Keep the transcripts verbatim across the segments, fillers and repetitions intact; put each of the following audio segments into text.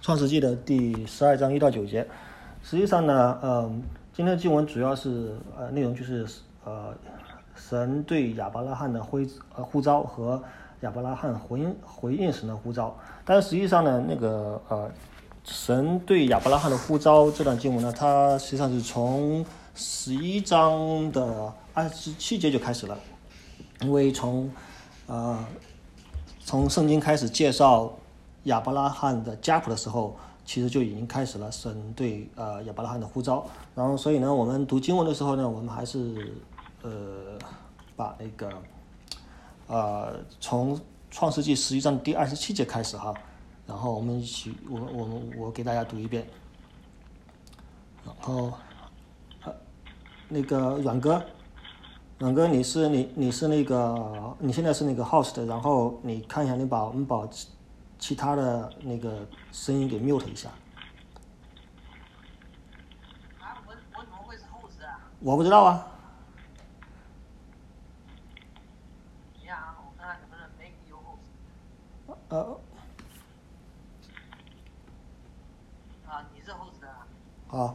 创世纪的第十二章一到九节。实际上呢，呃，今天的经文主要是呃内容就是呃神对亚伯拉罕的呼呃呼召和亚伯拉罕回应回应神的呼召。但是实际上呢，那个呃神对亚伯拉罕的呼召这段经文呢，它实际上是从十一章的二十七节就开始了，因为从呃从圣经开始介绍亚伯拉罕的家谱的时候，其实就已经开始了神对呃亚伯拉罕的呼召。然后所以呢，我们读经文的时候呢，我们还是呃把那个呃从创世纪十一章第二十七节开始哈，然后我们一起我我们我给大家读一遍。然后呃那个阮哥阮哥，你是你你是那个你现在是那个 host 的，然后你看一下，你把我们把其他的那个声音给 mute 一下。 啊，我我怎么会是 host 啊？ 我不知道啊。 一样啊，我看看能不能 make you host。 呃。 啊，你是 host 啊？ 好。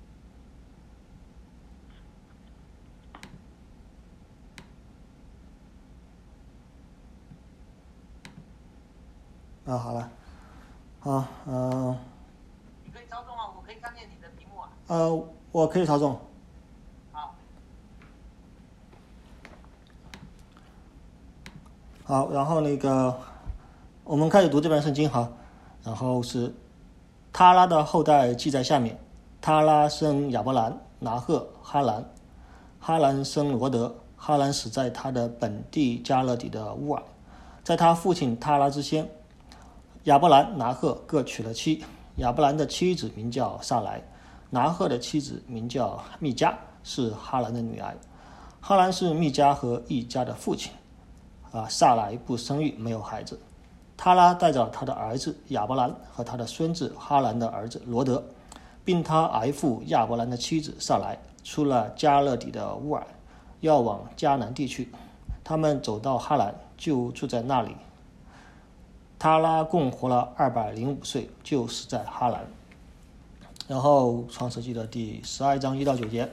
啊，好了，好，嗯、呃， 你可以操纵啊，我可以看见你的屏幕啊。 呃，我可以操纵。 好。 好，然后那个，我们开始读这本圣经哈，然后是他拉的后代记在下面，他拉生亚伯兰、拿鹤、哈兰，哈兰生罗德，哈兰死在他的本地加勒底的乌尔，在他父亲他拉之先。亚伯兰、拿鹤各娶了妻，亚伯兰的妻子名叫撒莱，拿鹤的妻子名叫密迦，是哈兰的女儿。哈兰是密迦和一家的父亲。啊，撒莱不生育，没有孩子。他拉带着他的儿子亚伯兰和他的孙子哈兰的儿子罗德，并他儿父亚伯兰的妻子撒莱，出了加勒底的乌尔，要往迦南地去。他们走到哈兰，就住在那里。他拉共活了二百零五岁，就死在哈兰。然后创世纪的第十二章一到九节，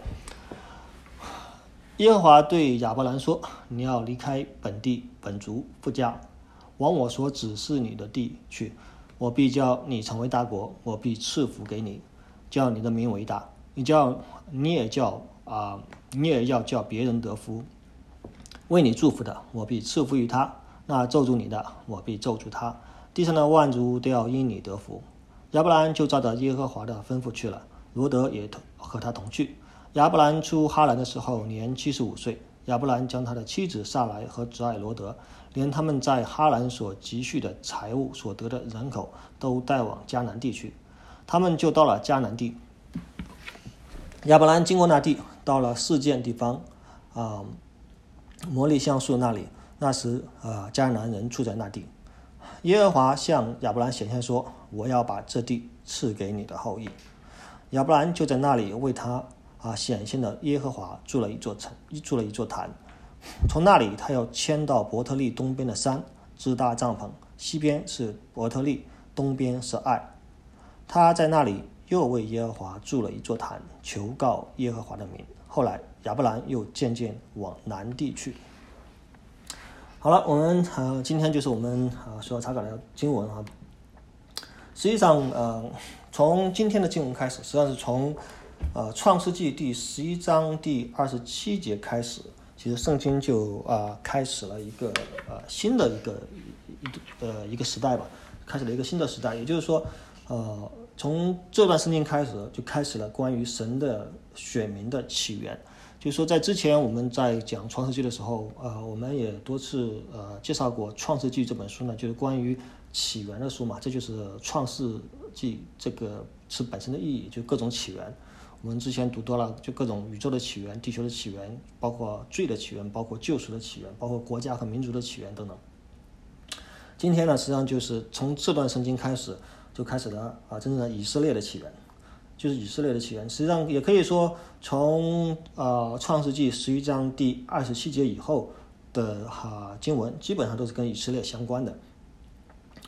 耶和华对亚伯兰说：“你要离开本地、本族、父家，往我所指示你的地去。我必叫你成为大国，我必赐福给你，叫你的名为大。你叫你也叫啊、呃，你也要叫别人得福。为你祝福的，我必赐福于他。”那咒诅你的，我必咒诅他，地上的万族都要因你得福。亚伯兰就照着耶和华的吩咐去了，罗德也和他同去。亚伯兰出哈兰的时候年七十五岁，亚伯兰将他的妻子撒莱和侄儿罗德，连他们在哈兰所积蓄的财物所得的人口，都带往迦南地去。他们就到了迦南地。亚伯兰经过那地，到了示剑地方，啊、呃，摩利橡树那里。那时，呃，迦南人住在那地。耶和华向亚伯兰显现说：“我要把这地赐给你的后裔。”亚伯兰就在那里为他啊显现的耶和华筑了一座城，筑了一座坛。从那里，他要迁到伯特利东边的山，支搭帐篷，西边是伯特利，东边是爱。他在那里又为耶和华筑了一座坛，求告耶和华的名。后来，亚伯兰又渐渐往南地去。好了，我们呃今天就是我们呃所要查考的经文啊。实际上呃从今天的经文开始，实际上是从呃创世纪第十一章第二十七节开始，其实圣经就啊、呃、开始了一个呃新的一个一呃一个时代吧，开始了一个新的时代。也就是说，呃从这段圣经开始就开始了关于神的选民的起源。就是说，在之前我们在讲创世纪的时候，呃，我们也多次呃介绍过创世纪这本书呢，就是关于起源的书嘛，这就是创世纪这个词本身的意义，就各种起源。我们之前读多了，就各种宇宙的起源、地球的起源，包括罪的起源，包括救赎的起源，包括国家和民族的起源等等。今天呢，实际上就是从这段圣经开始，就开始了啊、呃、真正的以色列的起源。就是以色列的起源，实际上也可以说从呃创世纪十一章第二十七节以后的哈、呃、经文，基本上都是跟以色列相关的。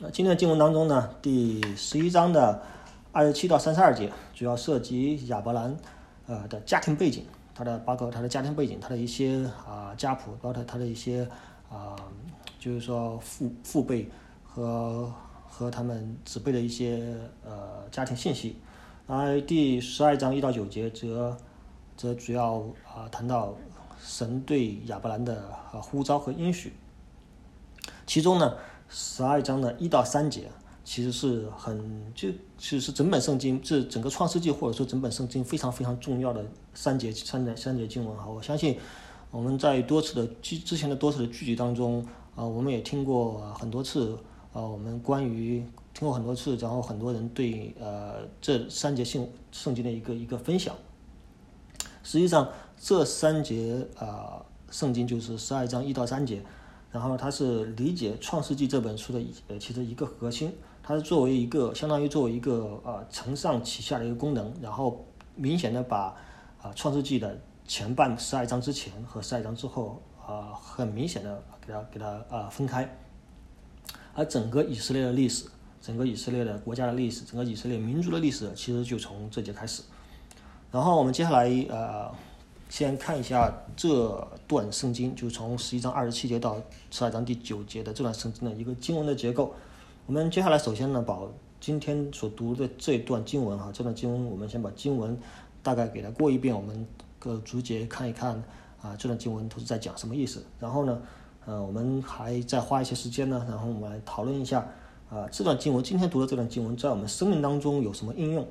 呃，今天的经文当中呢，第十一章的二十七到三十二节，主要涉及亚伯兰呃的家庭背景，他的包括他的家庭背景，他的一些啊、呃、家谱，包括他的一些啊、呃，就是说父父辈和和他们子辈的一些呃家庭信息。而第十二章一到九节则则主要啊、呃、谈到神对亚伯兰的呃呼召和应许。其中呢，十二章的一到三节其实是很就其实是整本圣经，这整个创世纪或者说整本圣经非常非常重要的三节三节三节经文哈。我相信我们在多次的之前的多次的聚集当中啊、呃，我们也听过很多次啊、呃，我们关于听过很多次，然后很多人对呃这三节圣圣经的一个一个分享。实际上这三节啊、呃、圣经就是十二章一到三节。然后它是理解《创世纪》这本书的呃其实一个核心，它是作为一个相当于作为一个呃承上启下的一个功能，然后明显的把啊、呃《创世纪》的前半十二章之前和十二章之后啊、呃、很明显的给它给它啊、呃、分开，而整个以色列的历史，整个以色列的国家的历史，整个以色列民族的历史，其实就从这节开始。然后我们接下来呃。先看一下这段圣经，就是从十一章二十七节到十二章第九节的这段圣经的一个经文的结构。我们接下来首先呢，把今天所读的这段经文哈，这段经文我们先把经文大概给它过一遍，我们各逐节看一看啊，这段经文都是在讲什么意思。然后呢，呃，我们还再花一些时间呢，然后我们来讨论一下啊，这段经文今天读的这段经文在我们生命当中有什么应用。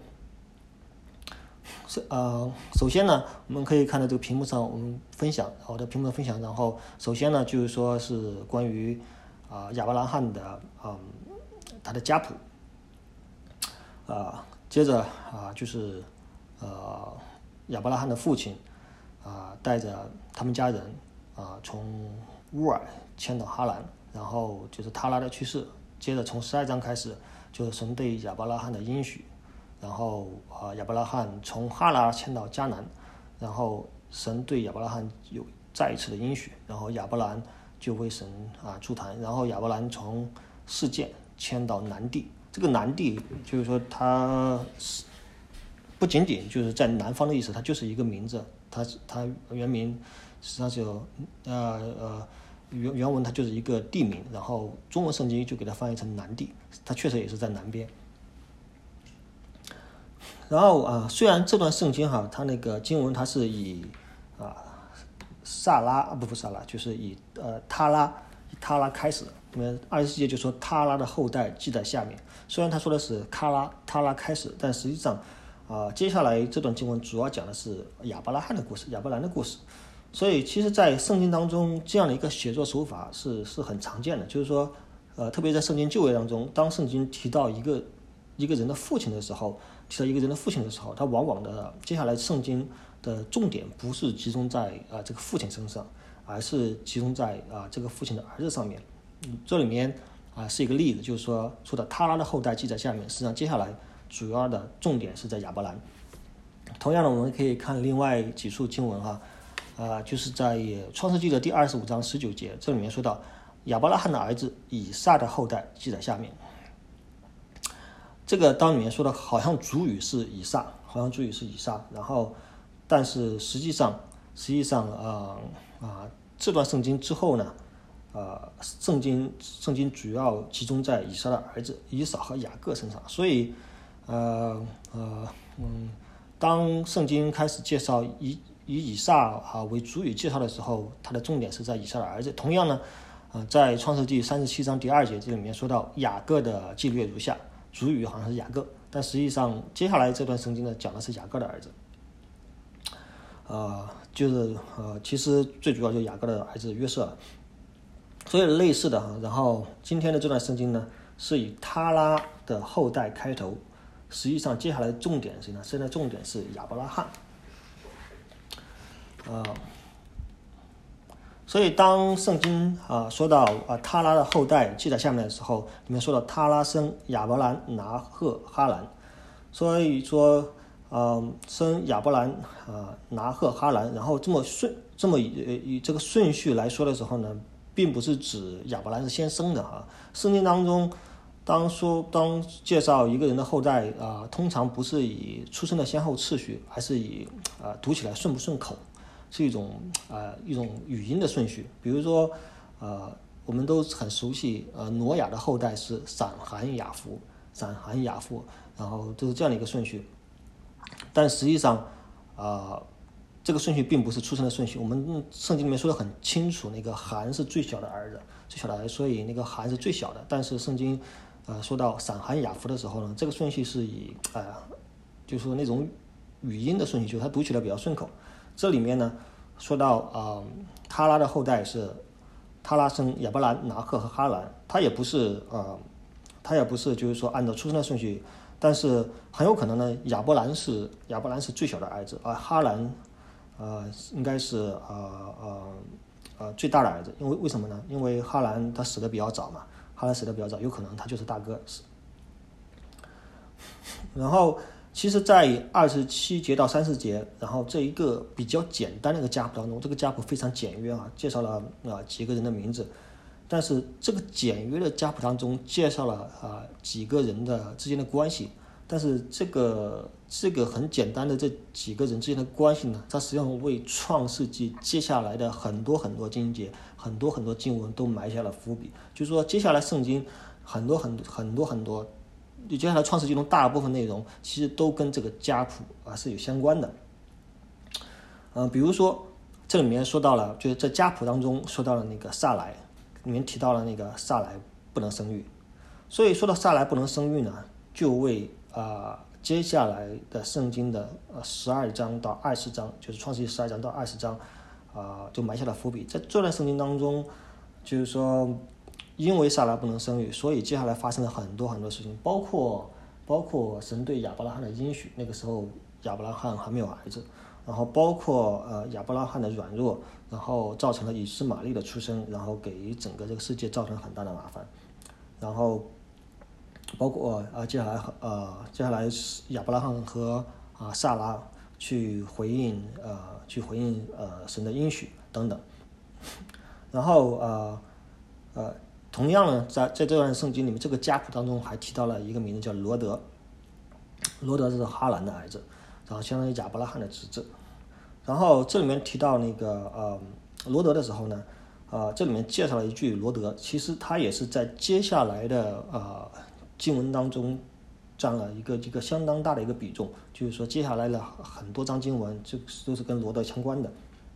是呃，首先呢，我们可以看到这个屏幕上我们分享，我的屏幕上分享。然后首先呢，就是说是关于啊、呃、亚伯拉罕的嗯他的家谱，啊、呃，接着啊、呃、就是呃亚伯拉罕的父亲啊、呃、带着他们家人啊、呃、从乌尔迁到哈兰，然后就是塔拉的去世。接着从十二章开始，就是神对亚伯拉罕的应许。然后啊、呃，亚伯拉罕从哈拉迁到迦南，然后神对亚伯拉罕有再一次的应许，然后亚伯兰就为神啊筑坛，然后亚伯兰从示剑迁到南地。这个南地就是说它不仅仅就是在南方的意思，它就是一个名字，它它原名实际上是有呃呃原原文它就是一个地名，然后中文圣经就给它翻译成南地，它确实也是在南边。然后啊，虽然这段圣经哈，它那个经文它是以啊萨拉啊不不萨拉，就是以呃他拉以他拉开始的，因为二十四节就说他拉的后代记在下面。虽然他说的是卡拉他拉开始，但实际上啊接下来这段经文主要讲的是亚伯拉罕的故事，亚伯兰的故事。所以其实，在圣经当中这样的一个写作手法是是很常见的，就是说呃特别在圣经旧约当中，当圣经提到一个一个人的父亲的时候。提到一个人的父亲的时候，他往往的接下来圣经的重点不是集中在啊、呃、这个父亲身上，而是集中在啊、呃、这个父亲的儿子上面。嗯、这里面啊、呃、是一个例子，就是说说的他拉的后代记在下面，实际上接下来主要的重点是在亚伯兰。同样的，我们可以看另外几处经文哈，啊、呃、就是在创世纪的第二十五章十九节，这里面说到亚伯拉罕的儿子以撒的后代记在下面。这个当里面说的好像主语是以撒，好像主语是以撒，然后但是实际上实际上啊啊、呃、这段圣经之后呢，呃圣经圣经主要集中在以撒的儿子以扫和雅各身上，所以呃呃嗯当圣经开始介绍以以以撒啊为主语介绍的时候，它的重点是在以撒的儿子。同样呢，呃在创世纪三十七章第二节这里面说到雅各的记略如下。主语好像是雅各，但实际上接下来这段圣经呢讲的是雅各的儿子，呃，就是呃，其实最主要就是雅各的儿子约瑟，所以类似的哈。然后今天的这段圣经呢是以他拉的后代开头，实际上接下来重点是呢，现在重点是亚伯拉罕，呃。所以当圣经啊说到啊他拉的后代记在下面的时候，里面说到他拉生亚伯兰、拿赫、哈兰，所以说呃生亚伯兰啊、拿赫、哈兰，然后这么顺这么以以这个顺序来说的时候呢，并不是指亚伯兰是先生的哈。圣经当中当说当介绍一个人的后代啊、呃，通常不是以出生的先后次序，而是以啊、呃、读起来顺不顺口，是一种啊、呃、一种语音的顺序。比如说呃，我们都很熟悉呃挪亚的后代是闪含雅弗，闪含雅弗，然后都是这样的一个顺序。但实际上啊、呃，这个顺序并不是出生的顺序。我们圣经里面说的很清楚，那个含是最小的儿子，最小的儿子，所以那个含是最小的。但是圣经呃，说到闪含雅弗的时候呢，这个顺序是以呃，就是说那种语音的顺序，就是它读起来比较顺口。这里面呢，说到啊、呃，他拉的后代是他拉生亚伯兰、拿赫和哈兰，他也不是呃，他也不是就是说按照出生的顺序，但是很有可能呢，亚伯兰是亚伯兰是最小的儿子，而哈兰呃应该是呃呃呃最大的儿子，因为为什么呢？因为哈兰他死的比较早嘛。哈兰死的比较早，有可能他就是大哥。然后，其实，在二十七节到三十节，然后这一个比较简单的一个家谱当中，这个家谱非常简约啊，介绍了啊几个人的名字，但是这个简约的家谱当中介绍了啊几个人的之间的关系，但是这个这个很简单的这几个人之间的关系呢，它实际上为创世纪接下来的很多很多经节、很多很多经文都埋下了伏笔。就是说，接下来圣经很多很多很多很多，接下来创世纪中大部分内容其实都跟这个家谱啊是有相关的。嗯、呃，比如说这里面说到了，就是在家谱当中说到了那个撒莱，里面提到了那个撒莱不能生育，所以说到撒莱不能生育呢，就为啊、呃、接下来的圣经的呃十二章到二十章，就是创世纪十二章到二十章啊、呃，就埋下了伏笔。在这段圣经当中，就是说，因为撒拉不能生育，所以接下来发生了很多很多事情，包括包括神对亚伯拉罕的应许，那个时候亚伯拉罕还没有儿子，然后包括呃亚伯拉罕的软弱，然后造成了以实玛利的出生，然后给整个这个世界造成很大的麻烦，然后包括呃接下来呃接下来亚伯拉罕和啊、呃、撒拉去回应呃去回应呃神的应许等等。然后呃呃，同样呢，在在这段圣经里面，这个家谱当中还提到了一个名字叫罗德，罗德是哈兰的儿子，然后相当于亚伯拉罕的侄子。然后这里面提到那个呃罗德的时候呢，呃这里面介绍了一句罗德，其实他也是在接下来的呃经文当中占了一个一个相当大的一个比重，就是说接下来的很多章经文就都是跟罗德相关的。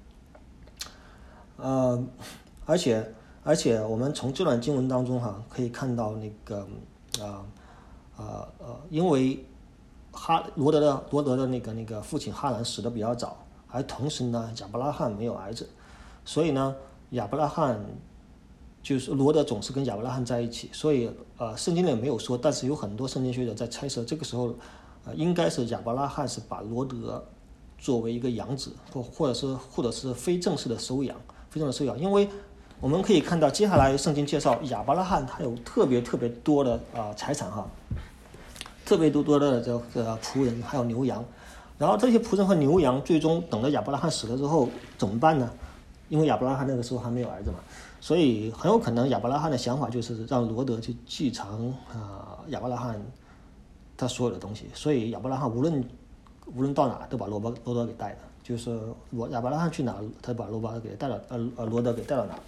呃，而且而且我们从这段经文当中哈、啊、可以看到那个呃呃呃，因为哈罗德的罗德的那个那个父亲哈兰死的比较早，而同时呢亚伯拉罕没有儿子，所以呢亚伯拉罕就是罗德总是跟亚伯拉罕在一起，所以呃圣经里没有说，但是有很多圣经学者在猜测，这个时候呃应该是亚伯拉罕是把罗德作为一个养子，或或者是或者是非正式的收养。非常的重要，因为我们可以看到接下来圣经介绍亚伯拉罕他有特别特别多的啊、呃、财产哈，特别多多的这个仆人还有牛羊，然后这些仆人和牛羊最终等到亚伯拉罕死了之后怎么办呢？因为亚伯拉罕那个时候还没有儿子嘛，所以很有可能亚伯拉罕的想法就是让罗德去继承啊、呃、亚伯拉罕他所有的东西，所以亚伯拉罕无论无论到哪都把罗伯罗德给带了。就是罗亚伯拉罕去哪，他把罗伯给带了，呃呃罗德给带到哪。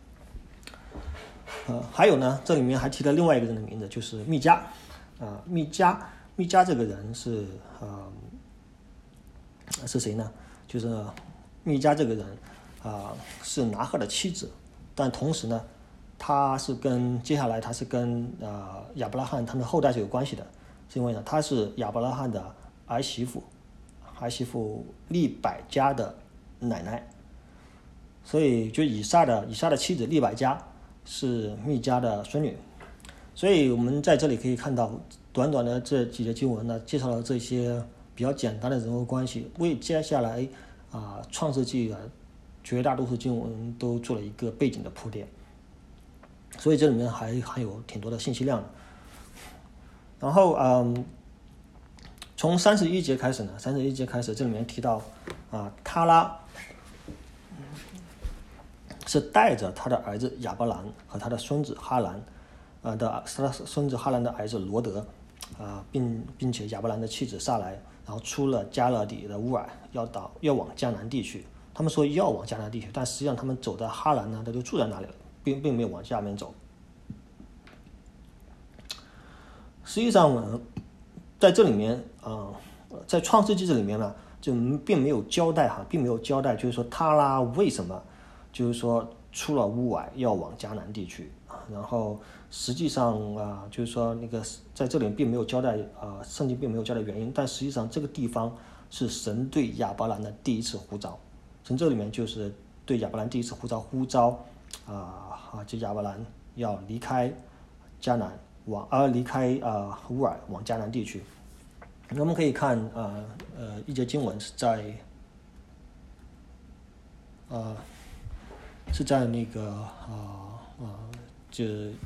呃，还有呢，这里面还提了另外一个人的名字，就是密迦。啊、呃，密迦，密迦这个人是呃是谁呢？就是密迦这个人啊、呃、是拿赫的妻子，但同时呢，他是跟接下来他是跟啊、呃、亚伯拉罕他们的后代是有关系的，是因为呢他是亚伯拉罕的儿媳妇。儿媳妇利百加的奶奶，所以就以撒的以撒的妻子利百加是密迦的孙女，所以我们在这里可以看到，短短的这几节经文呢，介绍了这些比较简单的人物关系，为接下来啊、呃、创世纪的绝大多数经文都做了一个背景的铺垫，所以这里面还还有挺多的信息量的。然后嗯。从三十一节开始呢，三十一节开始，这里面提到啊，他拉是带着他的儿子亚伯兰和他的孙子哈兰呃的他的孙子哈兰的儿子罗德，啊、并并且亚伯兰的妻子萨来，然后出了加勒底的乌尔，要到要往迦南地去。他们说要往迦南地区，但实际上他们走到哈兰呢，他就住在那里了，并并没有往下面走。实际上呢，在这里面啊、呃，在创世纪这里面呢，就并没有交代哈，并没有交代，就是说他拉为什么，就是说出了乌尔要往迦南地区啊。然后实际上啊、呃，就是说那个在这里并没有交代啊、呃，圣经并没有交代原因，但实际上这个地方是神对亚伯兰的第一次呼召。从这里面就是对亚伯兰第一次呼召，呼召啊啊，就亚伯兰要离开迦南。往而、啊、离开啊乌尔往迦南地区。我们可以看呃呃一节经文是在呃是在那个啊啊就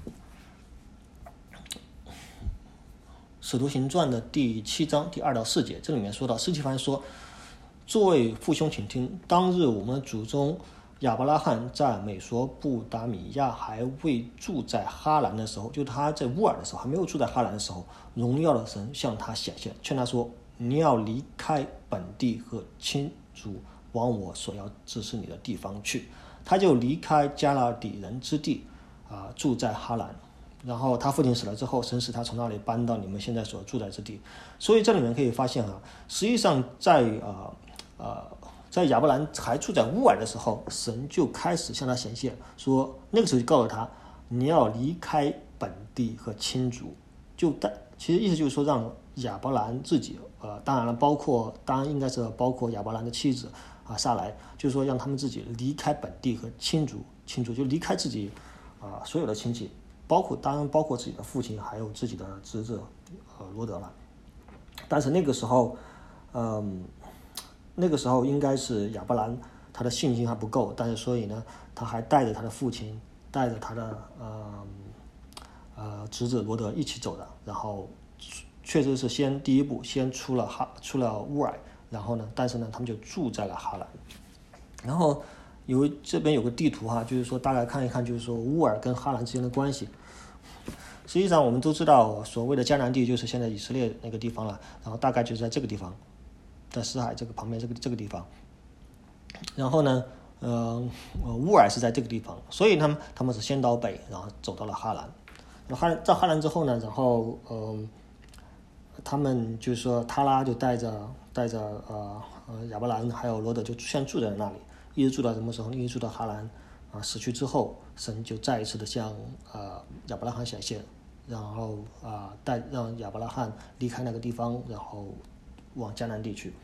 使徒行传的第七章第二到四节，这里面说到，司提反说：“诸位父兄，请听，当日我们祖宗亚伯拉罕在美索不达米亚还未住在哈兰的时候，就他在乌尔的时候，还没有住在哈兰的时候，荣耀的神向他显现，劝他说：你要离开本地和亲族，往我所要指示你的地方去。他就离开加勒底人之地，啊、呃，住在哈兰。然后他父亲死了之后，神使他从那里搬到你们现在所住在之地。所以这里面可以发现啊，实际上在呃呃。在亚伯兰还住在乌尔的时候，神就开始向他显现，说那个时候就告诉他，你要离开本地和亲族，就带其实意思就是说让亚伯兰自己，呃，当然了，包括当然应该是包括亚伯兰的妻子啊撒来，就是说让他们自己离开本地和亲族，亲族就离开自己啊、呃、所有的亲戚，包括当然包括自己的父亲还有自己的侄子呃罗德了。但是那个时候，嗯。那个时候应该是亚伯兰他的信心还不够，但是所以呢，他还带着他的父亲，带着他的呃呃侄子罗德一起走的。然后确实是先第一步先出了哈出了乌尔，然后呢，但是呢他们就住在了哈兰。然后有这边有个地图哈，就是说大概看一看，就是说乌尔跟哈兰之间的关系。实际上我们都知道，所谓的迦南地就是现在以色列那个地方了，然后大概就是在这个地方。在死海这个旁边这个这个地方，然后呢，呃，乌尔是在这个地方，所以他们他们是先到北，然后走到了哈兰。然后哈到哈兰之后呢，然后呃，他们就是说他拉就带着带着呃呃亚伯兰还有罗德就先住在那里，一直住到什么时候？一直住到哈兰啊、呃、死去之后，神就再一次的向呃亚伯拉罕显现，然后啊、呃、带让亚伯拉罕离开那个地方，然后往迦南地区。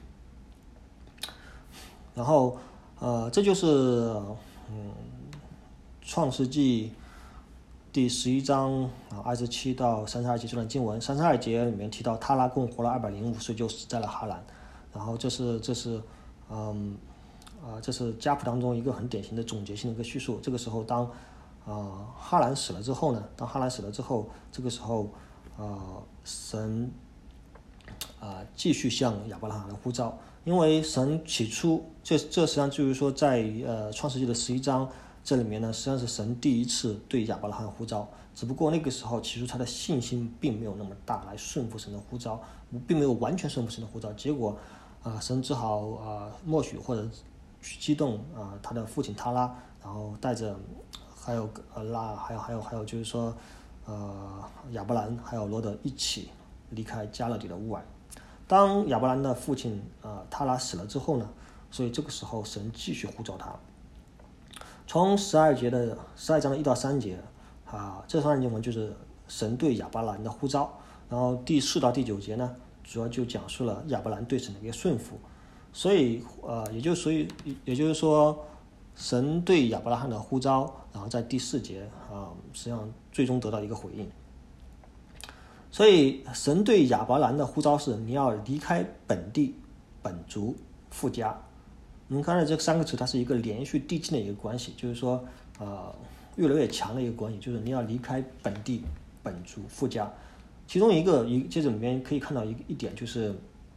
然后，呃，这就是嗯，创世纪第十一章啊二十七到三十二节这段经文。三十二节里面提到，他拉共活了二百零五岁，就死在了哈兰。然后这是这是嗯啊、呃，这是家谱当中一个很典型的总结性的一个叙述。这个时候当，当、呃、啊哈兰死了之后呢，当哈兰死了之后，这个时候啊、呃、神啊、呃、继续向亚伯拉罕来呼召。因为神起初，这这实际上就是说在，在呃创世纪的十一章这里面呢，实际上是神第一次对亚伯拉罕呼召。只不过那个时候，起初他的信心并没有那么大，来顺服神的呼召，并没有完全顺服神的呼召。结果，啊、呃，神只好啊、呃、默许或者激动啊、呃、他的父亲他拉，然后带着还有呃拉还有还有还有就是说，呃亚伯兰还有罗德一起离开加勒底的乌尔。当亚伯兰的父亲啊、呃、他拉死了之后呢，所以这个时候神继续呼召他。从十二节的十二章的一到三节啊，这段经文就是神对亚伯兰的呼召。然后第四到第九节呢，主要就讲述了亚伯兰对神的一个顺服。所以呃，也就所以也就是说，神对亚伯拉罕的呼召，然后在第四节啊，实际上最终得到一个回应。所以神对亚伯兰的呼召是你要离开本地本族父家。我们刚才这三个词它是一个连续递进的一个关系，就是说呃越来越强的一个关系，就是你要离开本地本族父家。其中一个一这里面可以看到一一点就是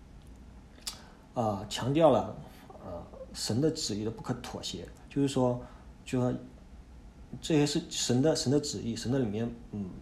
呃强调了呃神的旨意的不可妥协，就是说就说这些是神的神的旨意，神的里面嗯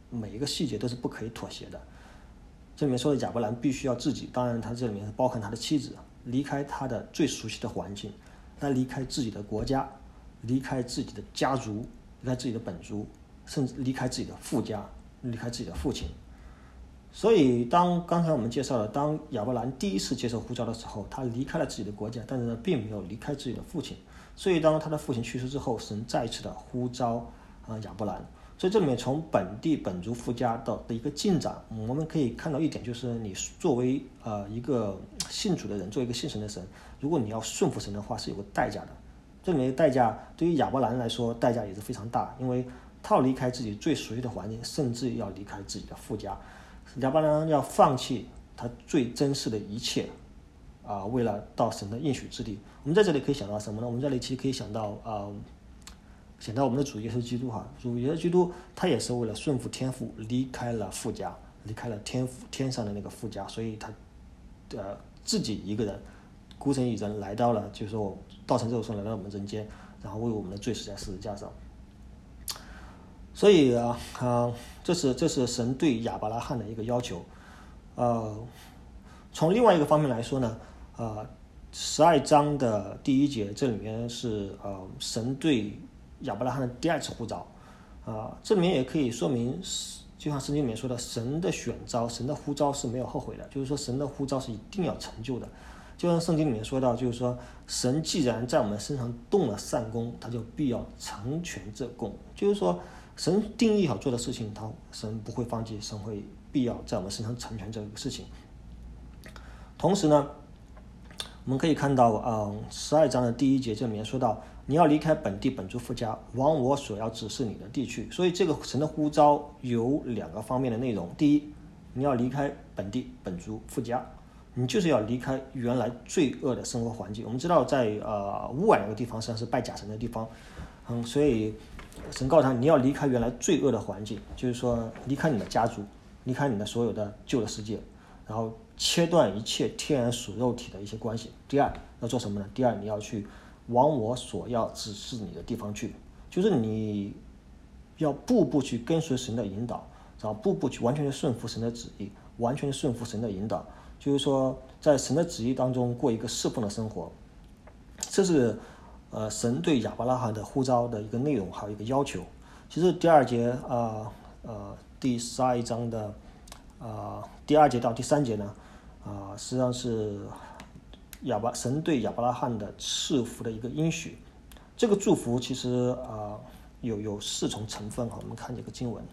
每一个细节都是不可以妥协的。这里面说的亚伯兰必须要自己，当然他这里面是包含他的妻子，离开他的最熟悉的环境，他离开自己的国家，离开自己的家族，离开自己的本族，甚至离开自己的父家，离开自己的父亲。所以当刚才我们介绍了，当亚伯兰第一次接受呼召的时候，他离开了自己的国家，但是呢并没有离开自己的父亲。所以当他的父亲去世之后，神再一次的呼召啊、呃、亚伯兰。所以这里面从本地本族父家的的一个进展，我们可以看到一点，就是你作为呃一个信主的人，作为一个信神的神，如果你要顺服神的话，是有个代价的。这里面的代价对于亚伯兰来说，代价也是非常大，因为他要离开自己最熟悉的环境，甚至要离开自己的父家。亚伯兰要放弃他最珍视的一切啊、呃，为了到神的应许之地。我们在这里可以想到什么呢？我们这里其实可以想到啊。呃想到我们的主耶稣基督哈，主耶稣基督他也是为了顺服天父，离开了父家，离开了天父天上的那个父家，所以他呃自己一个人孤身一人来到了，就是说道成肉身来到我们人间，然后为我们的罪死在十字架上。所以啊啊、呃，这是这是神对亚伯拉罕的一个要求。呃，从另外一个方面来说呢，呃，十二章的第一节这里面是呃神对亚伯拉罕的第二次呼召，啊、呃，这里面也可以说明，就像圣经里面说的，神的选召、神的呼召是没有后悔的，就是说神的呼召是一定要成就的。就像圣经里面说到，就是说神既然在我们身上动了善功，他就必要成全这功。就是说神定义好做的事情，他神不会放弃，神会必要在我们身上成全这个事情。同时呢，我们可以看到，嗯，十二章的第一节这里面说到，你要离开本地本族父家，往我所要指示你的地去。所以这个神的呼召有两个方面的内容。第一，你要离开本地本族父家，你就是要离开原来罪恶的生活环境。我们知道在呃乌尔那个地方实际上是拜假神的地方，嗯，所以神告诉他你要离开原来罪恶的环境，就是说离开你的家族，离开你的所有的旧的世界，然后切断一切天然属肉体的一些关系。第二，要做什么呢？第二，你要去往我所要指示你的地方去，就是你要步步去跟随神的引导，然后步步去完全的顺服神的旨意，完全顺服神的引导，就是说在神的旨意当中过一个侍奉的生活。这是呃神对亚伯拉罕的呼召的一个内容，还有一个要求。其实第二节啊 呃, 呃第十二章的啊、呃、第二节到第三节呢啊、呃、实际上是亚伯神对亚伯拉罕的赐福的一个应许。这个祝福其实啊、呃、有有四重成分哈。我们看这个经文，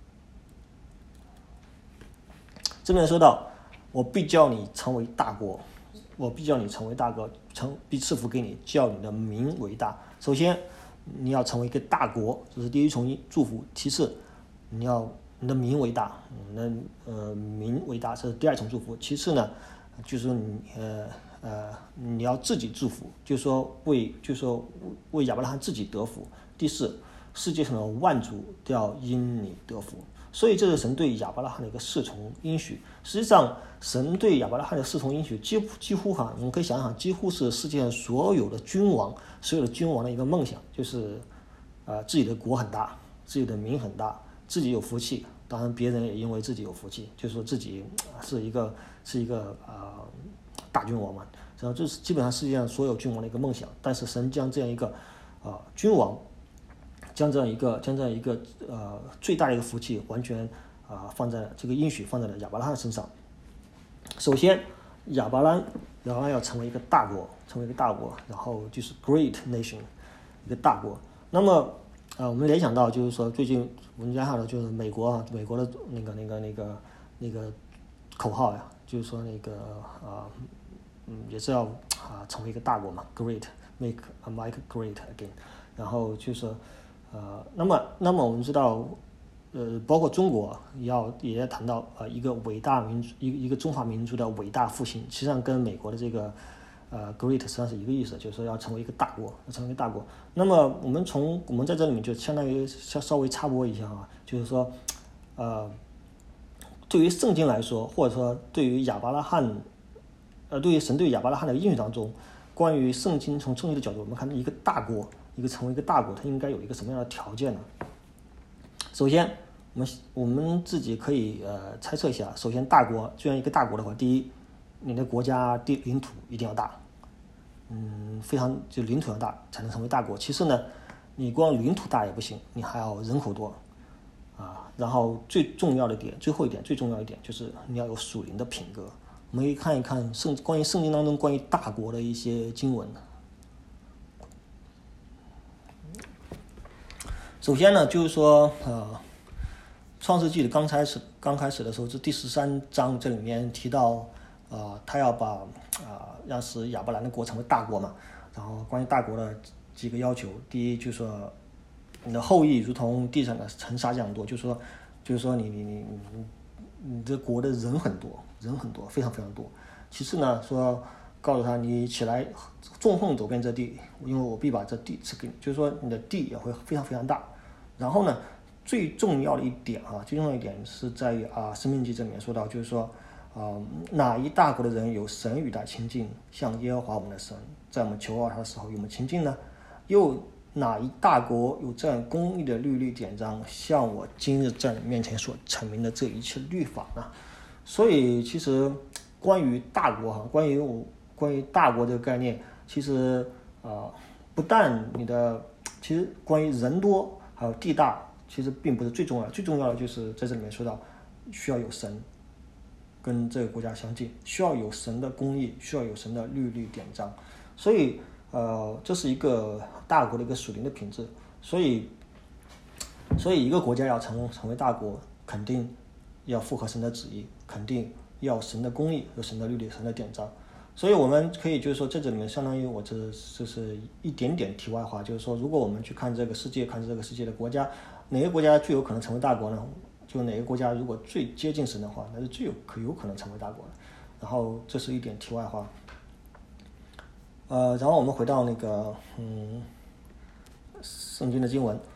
这边说到，我必叫你成为大国，我必叫你成为大国，成必赐福给你，叫你的名为大。首先你要成为一个大国，这是第一重祝福。其次你要你的名为大，你的呃名为大，这是第二重祝福。其次呢，就是说你呃呃你要自己祝福，就是说为就是说为亚伯拉罕自己得福。第四，世界上的万族都要因你得福。所以这是神对亚伯拉罕的一个四重应许。实际上神对亚伯拉罕的四重应许几乎几乎哈，我们可以想想，几乎是世界上所有的君王所有的君王的一个梦想，就是呃自己的国很大，自己的名很大，自己有福气，当然别人也因为自己有福气，就是说自己是一个是一个呃大君王嘛，然后这是基本上世界上所有君王的一个梦想。但是神将这样一个呃君王，将这样一个将这样一个呃最大的一个福气完全啊、呃、放在这个应许放在了亚伯拉罕身上。首先亚伯拉亚伯拉要成为一个大国，成为一个大国，然后就是 great nation 一个大国。那么啊、呃、我们联想到就是说最近我们联想到就是美国啊美国的那个那个那个那个口号呀，就是说那个啊嗯也是要啊、呃、成为一个大国嘛 ，great make America great again。然后就是呃，那么，那么我们知道，呃，包括中国也要也要谈到呃一个伟大民族，一个一个中华民族的伟大复兴，实际上跟美国的这个呃 great 实际上是一个意思，就是说要成为一个大国，要成为一个大国。那么我们从我们在这里面就相当于稍稍微插播一下啊，就是说，呃，对于圣经来说，或者说对于亚伯拉罕，呃，对于神对亚伯拉罕的应许当中，关于圣经从圣经的角度，我们看到一个大国。一个成为一个大国，它应该有一个什么样的条件呢？首先， 我们我们自己可以呃猜测一下。首先，大国虽然一个大国的话，第一，你的国家地领土一定要大，嗯，非常就领土要大才能成为大国。其次呢，你光领土大也不行，你还要人口多啊。然后最重要的点，最后一点最重要一点就是你要有属灵的品格。我们可以看一看圣关于圣经当中关于大国的一些经文。首先呢，就是说呃。创世纪的刚开始，刚开始的时候是第十三章，这里面提到，呃，他要把啊、呃、让使亚伯兰的国成为大国嘛。然后关于大国的几个要求，第一就是说，你的后裔如同地上的尘沙这样多，就是说，就是说你你你你你这国的人很多，人很多，非常非常多。其次呢，说告诉他你起来纵横走遍这地，因为我必把这地赐给你，就是说你的地也会非常非常大。然后呢，最重要的一点啊，最重要的一点是在于啊，《申命记》这里面说到，就是说，啊，哪一大国的人有神与他亲近，像耶和华我们的神，在我们求告他的时候与我们亲近呢？又哪一大国有这样公义的律例典章，像我今日在你面前所阐明的这一切律法呢？所以，其实关于大国哈，关于我关于大国这个概念，其实啊，不但你的，其实关于人多还有地大。其实并不是最重要的，最重要的就是在这里面说到，需要有神跟这个国家相近，需要有神的公义，需要有神的律例典章。所以，呃，这是一个大国的一个属灵的品质。所以，所以一个国家要成成为大国，肯定要符合神的旨意，肯定要神的公义，有神的律例，神的典章。所以我们可以就是说，在这里面相当于我这就是一点点题外话，就是说，如果我们去看这个世界，看这个世界的国家。哪个国家最有可能成为大国呢？就哪个国家如果最接近神的话，那是最有可有可能成为大国的。然后这是一点题外话。呃，然后我们回到那个嗯，圣经的经文。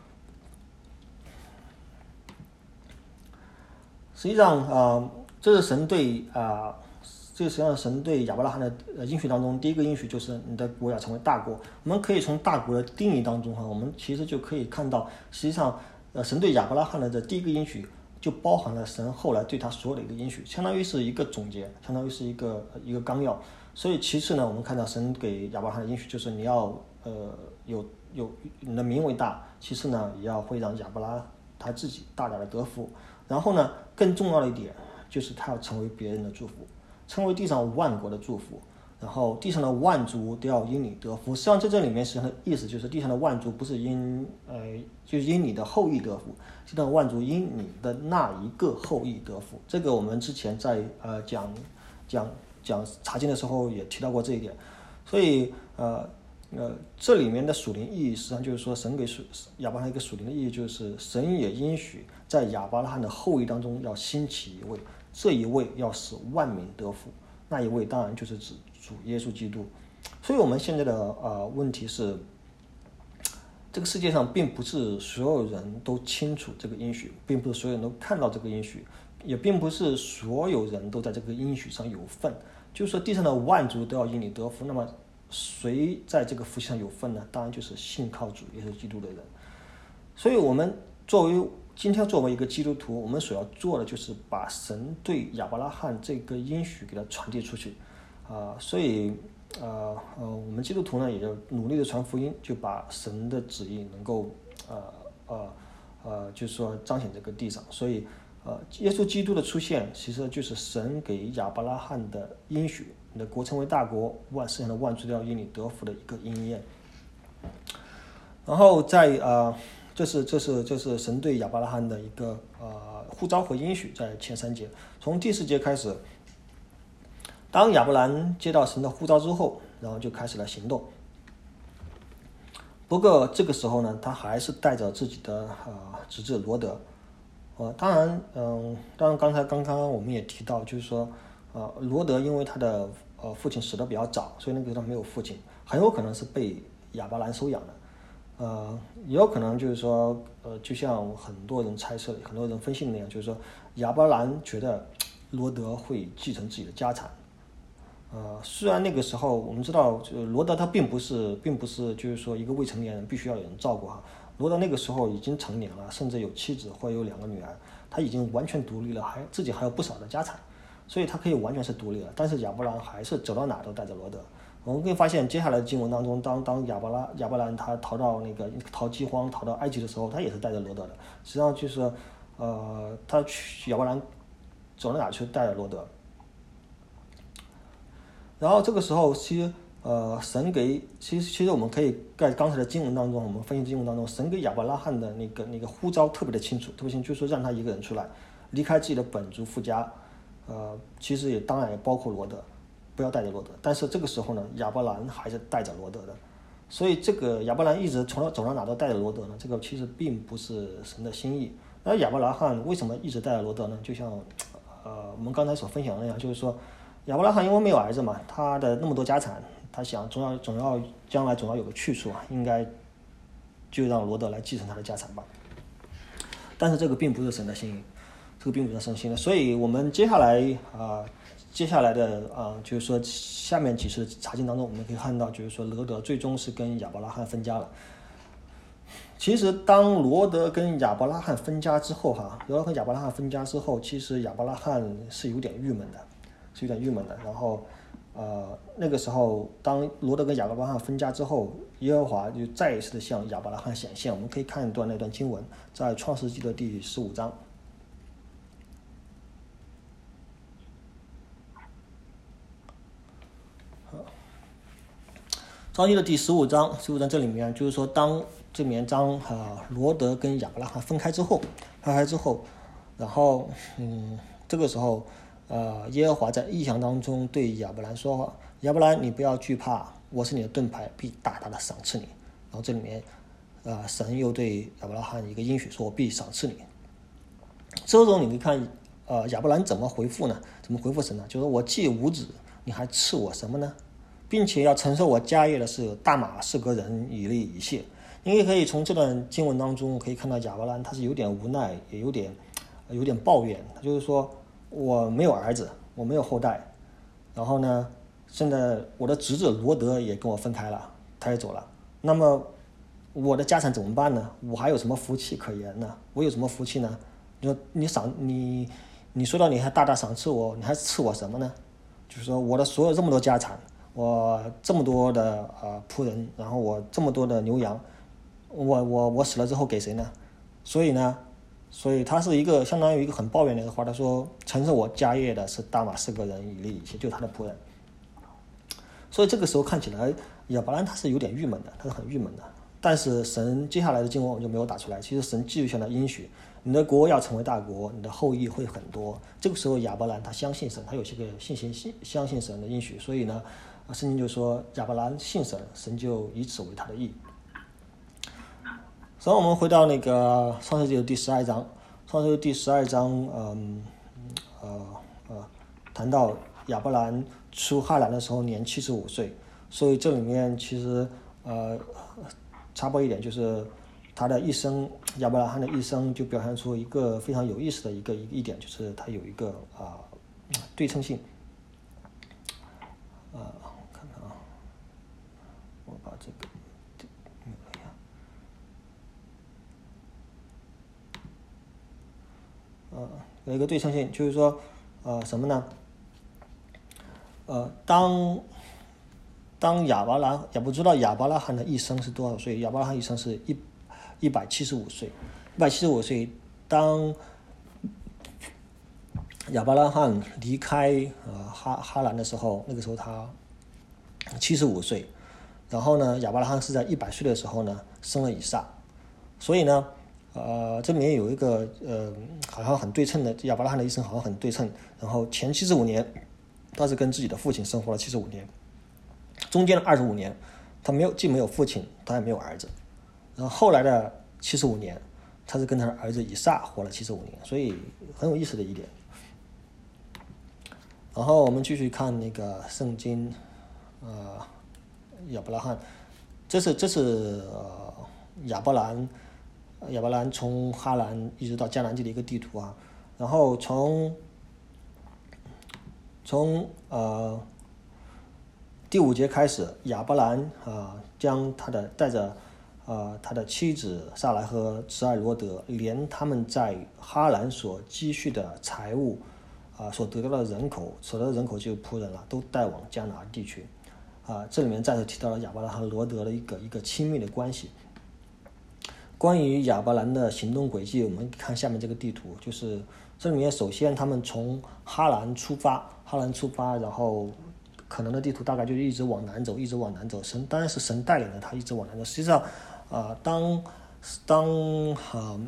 实际上啊、呃，这是神对啊、呃，这实际上神对亚伯拉罕的应许当中，第一个应许就是你的国要成为大国。我们可以从大国的定义当中哈，我们其实就可以看到，实际上。呃，神对亚伯拉罕的这第一个应许，就包含了神后来对他所有的一个应许，相当于是一个总结，相当于是一个一个纲要。所以其次呢，我们看到神给亚伯拉罕的应许就是你要呃有有你的名为大，其次呢也要会让亚伯拉他自己大大的得福。然后呢，更重要的一点就是他要成为别人的祝福，成为地上万国的祝福。然后地上的万族都要因你得福。实际上在这里面实际上的意思就是地上的万族不是因呃就是因你的后裔得福，地上的万族因你的那一个后裔得福。这个我们之前在呃讲讲讲查经的时候也提到过这一点。所以呃呃这里面的属灵意义实际上就是说神给属亚伯拉罕一个属灵的意义，就是神也应许在亚伯拉罕的后裔当中要兴起一位，这一位要使万民得福。那一位当然就是指主耶稣基督。所以我们现在的呃问题是，这个世界上并不是所有人都清楚这个应许，并不是所有人都看到这个应许，也并不是所有人都在这个应许上有份。就是说地上的万族都要因你得福，那么谁在这个福气上有份呢？当然就是信靠主耶稣基督的人。所以我们作为今天作为一个基督徒，我们所要做的就是把神对亚伯拉罕这个应许给它传递出去，啊、呃，所以呃呃，我们基督徒呢也要努力的传福音，就把神的旨意能够呃呃呃，就是说彰显这个地上。所以呃，耶稣基督的出现，其实就是神给亚伯拉罕的应许，你的国成为大国，万世上的万族都要因你得福的一个应验。然后在呃。这是这是这是神对亚伯拉罕的一个呃呼召和应许，在前三节。从第四节开始，当亚伯兰接到神的呼召之后，然后就开始了行动。不过这个时候呢，他还是带着自己的呃侄子罗德。呃，当然，嗯、呃，当然刚才刚刚我们也提到，就是说，呃，罗德因为他的呃父亲死得比较早，所以那个时候没有父亲，很有可能是被亚伯兰收养的。呃，也有可能就是说，呃，就像很多人猜测、很多人分析的那样，就是说，亚伯兰觉得罗德会继承自己的家产。呃，虽然那个时候我们知道，就罗德他并不是，并不是就是说一个未成年人必须要有人照顾哈。 罗德那个时候已经成年了，甚至有妻子或有两个女儿，他已经完全独立了，还自己还有不少的家产，所以他可以完全是独立了。但是亚伯兰还是走到哪都带着罗德。我们可以发现，接下来的经文当中，当当亚伯拉亚伯兰他逃到那个逃饥荒、逃到埃及的时候，他也是带着罗德的。实际上就是，呃，他去亚伯兰走到哪去带着罗德。然后这个时候，其实呃，神给其实其实我们可以在刚才的经文当中，我们分析经文当中，神给亚伯拉罕的那个那个呼召特别的清楚，特别清楚，就是说让他一个人出来，离开自己的本族父家，呃，其实也当然也包括罗德，不要带着罗德。但是这个时候呢，亚伯兰还是带着罗德的，所以这个亚伯兰一直从走到哪都带着罗德呢，这个其实并不是神的心意。那亚伯拉罕为什么一直带着罗德呢？就像呃我们刚才所分享的那样，就是说。亚伯拉罕因为没有儿子嘛，他的那么多家产，他想总要总要将来总要有个去处啊，应该就让罗德来继承他的家产吧。但是这个并不是神的心意，这个并不是神的心意。所以我们接下来啊、呃，接下来的啊、呃，就是说下面几次查经当中，我们可以看到，就是说罗德最终是跟亚伯拉罕分家了。其实当罗德跟亚伯拉罕分家之后哈，罗德跟亚伯拉罕分家之后，其实亚伯拉罕是有点郁闷的。是有点郁闷的，然后，呃，那个时候，当罗德跟亚伯拉罕分家之后，耶和华就再一次的向亚伯拉罕显现。我们可以看一段那段经文，在创世纪的第十五章。创世纪的第十五章，十五章这里面就是说，当这里面当啊、呃、罗德跟亚伯拉罕分开之后，分开之后，然后嗯，这个时候。呃，耶和华在异象当中对亚伯兰说话：“亚伯兰，你不要惧怕，我是你的盾牌，必大大的赏赐你。”然后这里面，呃，神又对亚伯拉罕一个应许说：“我必赏赐你。”这时候你可以看，呃，亚伯兰怎么回复呢？怎么回复神呢？就是我既无子，你还赐我什么呢？并且要承受我家业的是大马士革人以利以谢。你也可以从这段经文当中可以看到亚伯兰他是有点无奈，也有点有点抱怨，他就是说。我没有儿子，我没有后代，然后呢，现在我的侄子罗德也跟我分开了，他也走了。那么我的家产怎么办呢？我还有什么福气可言呢？我有什么福气呢？你说你赏你，你说到你还大大赏赐我，你还赐我什么呢？就是说我的所有这么多家产，我这么多的呃仆人，然后我这么多的牛羊，我我我死了之后给谁呢？所以呢？所以他是一个相当于一个很抱怨的一个话，他说承受我家业的是大马士革人以利以谢，就是他的仆人。所以这个时候看起来亚伯兰他是有点郁闷的，他是很郁闷的。但是神接下来的经文我们就没有打出来，其实神继续向他应许，你的国要成为大国，你的后裔会很多。这个时候亚伯兰他相信神，他有些个信心信相信神的应许，所以呢，圣经就说亚伯兰信神，神就以此为他的义。然后我们回到那个创世纪的第十二章，创世纪第十二章，嗯，呃呃，谈到亚伯兰出哈兰的时候年七十五岁，所以这里面其实呃插播一点，就是他的一生，亚伯拉罕的一生就表现出一个非常有意思的一个一点，就是他有一个啊、呃、对称性，啊、呃，看看啊，我把这个。呃，有一个对称性，就是说，呃，什么呢？呃，当当亚伯拉也不知道亚伯拉罕的一生是多少岁，亚伯拉罕一生是一一百七十五岁，一百七十五岁。当亚伯拉罕离开呃哈哈兰的时候，那个时候他七十五岁，然后呢，亚伯拉罕是在一百岁的时候呢生了以撒，所以呢。呃，这里面有一个呃，好像很对称的，亚伯拉罕的一生好像很对称。然后前七十五年，他是跟自己的父亲生活了七十五年，中间的二十五年，他没有既没有父亲，他也没有儿子。然后后来的七十五年，他是跟他的儿子以撒活了七十五年，所以很有意思的一点。然后我们继续看那个圣经，呃，亚伯拉罕，这是这是呃亚伯兰。亚伯兰从哈兰一直到迦南地的一个地图啊，然后从从呃第五节开始，亚伯兰啊、呃、将他的带着啊、 呃，他的妻子萨莱和侄儿罗德，连他们在哈兰所积蓄的财物，啊、呃，所得到的人口，所得的人口就是仆人了，都带往迦南地区。啊、呃，这里面再次提到了亚伯兰和罗德的一个一个亲密的关系。关于亚伯兰的行动轨迹，我们看下面这个地图，就是这里面首先他们从哈兰出发，哈兰出发，然后可能的地图大概就一直往南走，一直往南走。神当然是神带领的他一直往南走。实际上，啊、呃，当当呃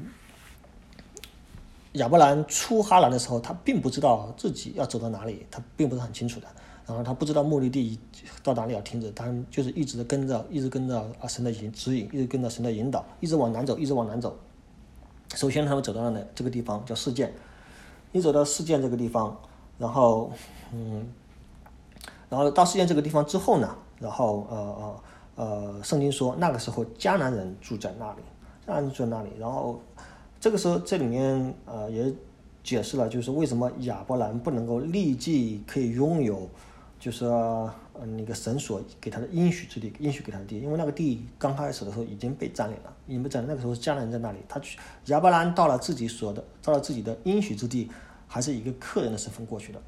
亚伯兰出哈兰的时候，他并不知道自己要走到哪里，他并不是很清楚的。然后他不知道目的地到哪里要停止，他就是一直的跟着，一直跟着啊神的指引，一直跟着神的引导，一直往南走，一直往南走。首先他们走到了这个地方叫示剑，一走到示剑这个地方，然后嗯，然后到示剑这个地方之后呢，然后呃呃呃，圣经说那个时候迦南人住在那里，迦南人住在那里，然后这个时候这里面呃也解释了，就是为什么亚伯兰不能够立即可以拥有。就是说，呃，那个神所给他的应许之地，应许给他的地，因为那个地刚开始的时候已经被占领了，已经被占领。那个时候迦南人在那里，他去亚伯兰到了自己所的，到了自己的应许之地，还是以一个客人的身份过去的。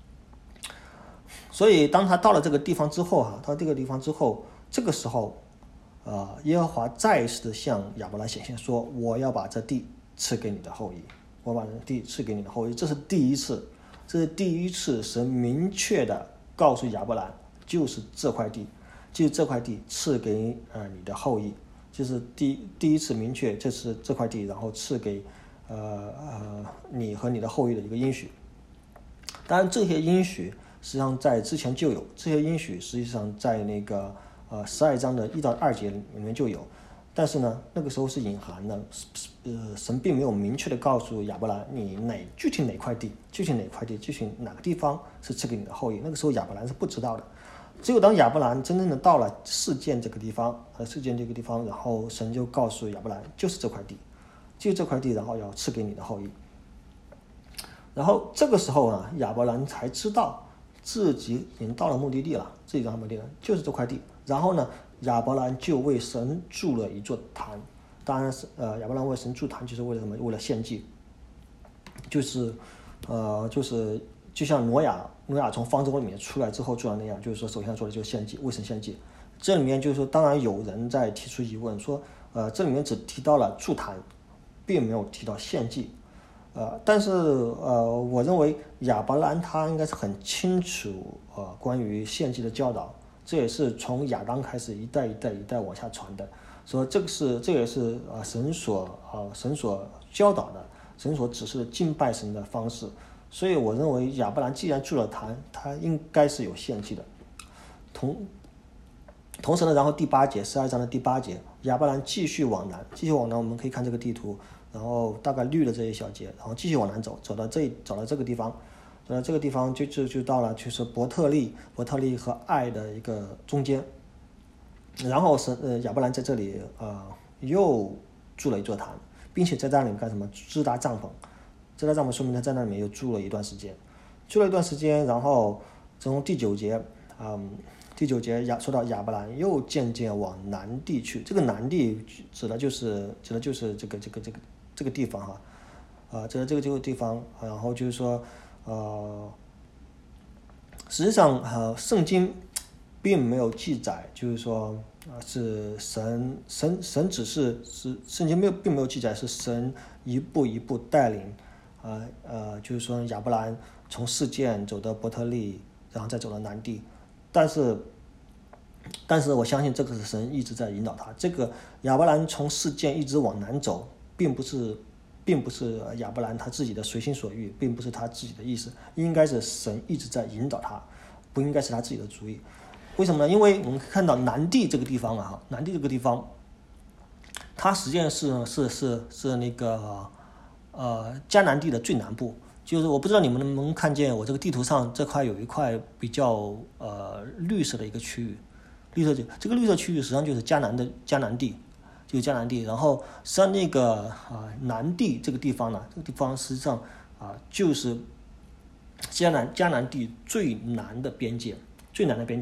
所以，当他到了这个地方之后，哈，到这个地方之后，这个时候，呃，耶和华再一次的向亚伯兰显现说：“我要把这地赐给你的后裔，我把这地赐给你的后裔。”这是第一次，这是第一次神明确的。告诉亚伯兰，就是这块地，就是这块地赐给呃你的后裔，就是第第一次明确这是这块地，然后赐给呃呃你和你的后裔的一个应许。当然，这些应许实际上在之前就有，这些应许实际上在那个呃十二章的一到二节里面就有，但是呢，那个时候是隐含的，呃，神并没有明确的告诉亚伯兰你哪具体哪块地，具体哪块地，具体哪个地方是赐给你的后裔。那个时候亚伯兰是不知道的，只有当亚伯兰真正的到了示剑这个地方，和示剑这个地方，然后神就告诉亚伯兰，就是这块地，就这块地，然后要赐给你的后裔。然后这个时候呢，亚伯兰才知道自己已经到了目的地了，自己到了目的地了，就是这块地。然后呢，亚伯兰就为神筑了一座坛，当然是呃，亚伯兰为神筑坛就是为了什么？为了献祭，就是呃，就是就像挪亚，挪亚从方舟里面出来之后做的那样，就是说首先做的就是献祭，为神献祭。这里面就是说，当然有人在提出疑问说，呃，这里面只提到了筑坛，并没有提到献祭。呃，但是呃，我认为亚伯兰他应该是很清楚呃关于献祭的教导，这也是从亚当开始一代一代一代往下传的，所以这个是这也是呃神所呃神所教导的，神所指示的敬拜神的方式。所以我认为亚伯兰既然筑了坛，他应该是有献祭的。同同时呢，然后第八节十二章的第八节，亚伯兰继续往南，继续往南，我们可以看这个地图。然后大概绿的这一小节，然后继续往南走，走到这走到这个地方，走到这个地方就就就到了就是伯特利，伯特利和爱的一个中间。然后是呃亚伯兰在这里呃又筑了一座坛，并且在那里面干什么？支搭帐篷，支搭帐篷说明他在那里面又住了一段时间，住了一段时间，然后从第九节，嗯。第九节亚说到亚伯兰又渐渐往南地去，这个南地指的就是指的就是这个这个这个这个地方哈，啊、呃，指的这个这个地方，然后就是说，呃，实际上呃圣经并没有记载，就是说啊、呃、是神神神只是是圣经没有并没有记载是神一步一步带领，呃呃就是说亚伯兰从示剑走到伯特利，然后再走到南地。但是，但是我相信这个是神一直在引导他。这个亚伯兰从示剑一直往南走，并不是，并不是亚伯兰他自己的随心所欲，并不是他自己的意思，应该是神一直在引导他，不应该是他自己的主意。为什么呢？因为我们看到南地这个地方啊，南地这个地方，它实际上是是是是那个呃迦南地的最南部。就是我不知道你们能不能看见我这个地图上这块有一块比较呃绿色的一个区域，绿色这个绿色区域实际上就是迦南的迦南地，就是迦南地。然后实际上那个啊、呃、南地这个地方呢，这个地方实际上啊、呃、就是迦南迦南地最南的边界，最南的边界。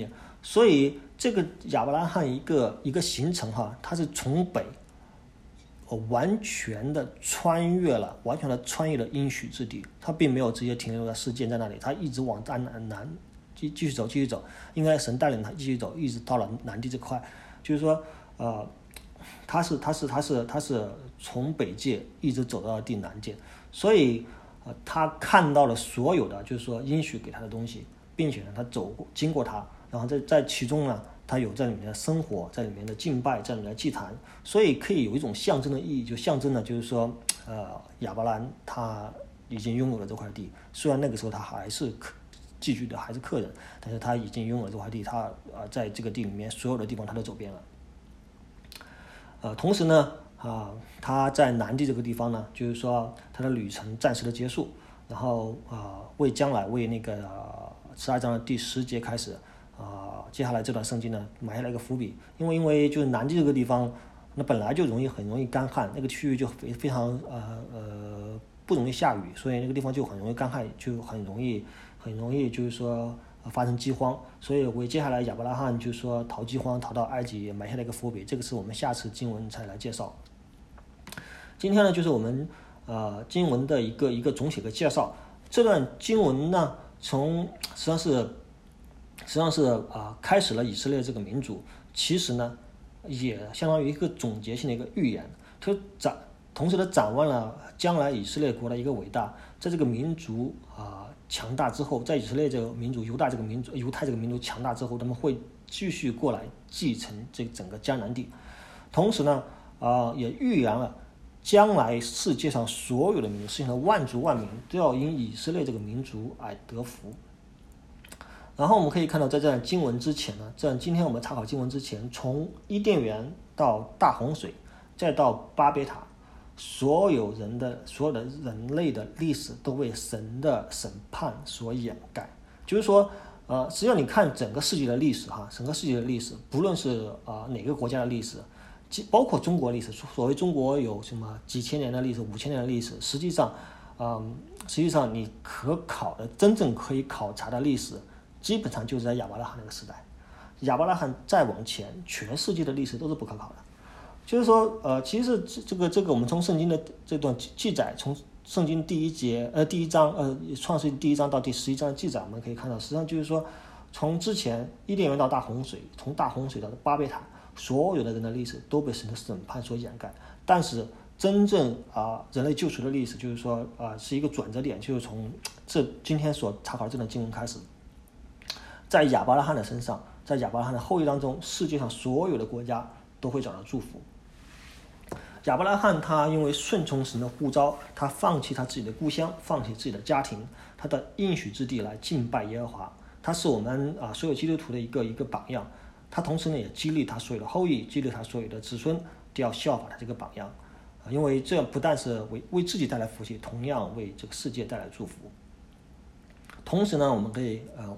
所以这个亚伯拉罕一个一个行程哈，它是从北完全的穿越了，完全的穿越了应许之地，他并没有直接停留在世界在那里，他一直往南南继继续走，继续走，应该神带领他继续走，一直到了南地这块，就是说，呃，他是他是他是他是从北界一直走到了地南界，所以，呃，他看到了所有的就是说应许给他的东西，并且呢，他走过经过他，然后在在其中呢。它有在里面的生活，在里面的敬拜，在里面的祭坛，所以可以有一种象征的意义，就象征的就是说，呃，亚伯兰他已经拥有了这块地，虽然那个时候他还是客寄居的，还是客人，但是他已经拥有了这块地，他呃在这个地里面所有的地方他都走遍了。呃，同时呢，啊、呃，他在南地这个地方呢，就是说他的旅程暂时的结束，然后啊、呃，为将来为那个十二章的第十节开始。啊、呃，接下来这段圣经呢，埋下了一个伏笔，因为因为就是南地这个地方，那本来就容易很容易干旱，那个区域就非非常呃呃不容易下雨，所以那个地方就很容易干旱，就很容易很容易就是说、呃、发生饥荒，所以为接下来亚伯拉罕就是说逃饥荒逃到埃及也埋下了一个伏笔，这个是我们下次经文才来介绍。今天呢，就是我们呃经文的一个一个总体的介绍。这段经文呢，从实际上是。实际上是啊、呃，开始了以色列这个民族，其实呢，也相当于一个总结性的一个预言，它展，同时的展望了将来以色列国的一个伟大。在这个民族啊、呃、强大之后，在以色列这个民族、犹大这个民族、犹太这个民族强大之后，他们会继续过来继承这整个迦南地。同时呢，啊、呃、也预言了将来世界上所有的民族，世界上万族万民都要因以色列这个民族而得福。然后我们可以看到，在这段经文之前呢，在今天我们查考经文之前，从伊甸园到大洪水，再到巴别塔，所有人的所有的人类的历史都被神的审判所掩盖。就是说，呃，实际上你看整个世界的历史哈，整个世界的历史，不论是啊、呃、哪个国家的历史，包括中国历史，所谓中国有什么几千年的历史、五千年的历史，实际上，嗯、呃，实际上你可考的、真正可以考察的历史。基本上就是在亚伯拉罕那个时代，亚伯拉罕再往前，全世界的历史都是不可考的。就是说，呃，其实这个这个我们从圣经的这段记载，从圣经第一节呃第一章呃创世记第一章到第十一章的记载，我们可以看到，实际上就是说，从之前伊甸园到大洪水，从大洪水到巴别塔，所有的人的历史都被神的审判所掩盖。但是真正啊、呃、人类救赎的历史，就是说啊、呃、是一个转折点，就是从这今天所查考这段经文开始。在亚伯拉罕的身上，在亚伯拉罕的后裔当中，世界上所有的国家都会找到祝福。亚伯拉罕他因为顺从神的呼召，他放弃他自己的故乡，放弃自己的家庭，他的应许之地来敬拜耶和华。他是我们啊所有基督徒的一个一个榜样。他同时呢也激励他所有的后裔，激励他所有的子孙都要效法他这个榜样。啊，因为这不但是为为自己带来福气，同样为这个世界带来祝福。同时呢，我们可以呃。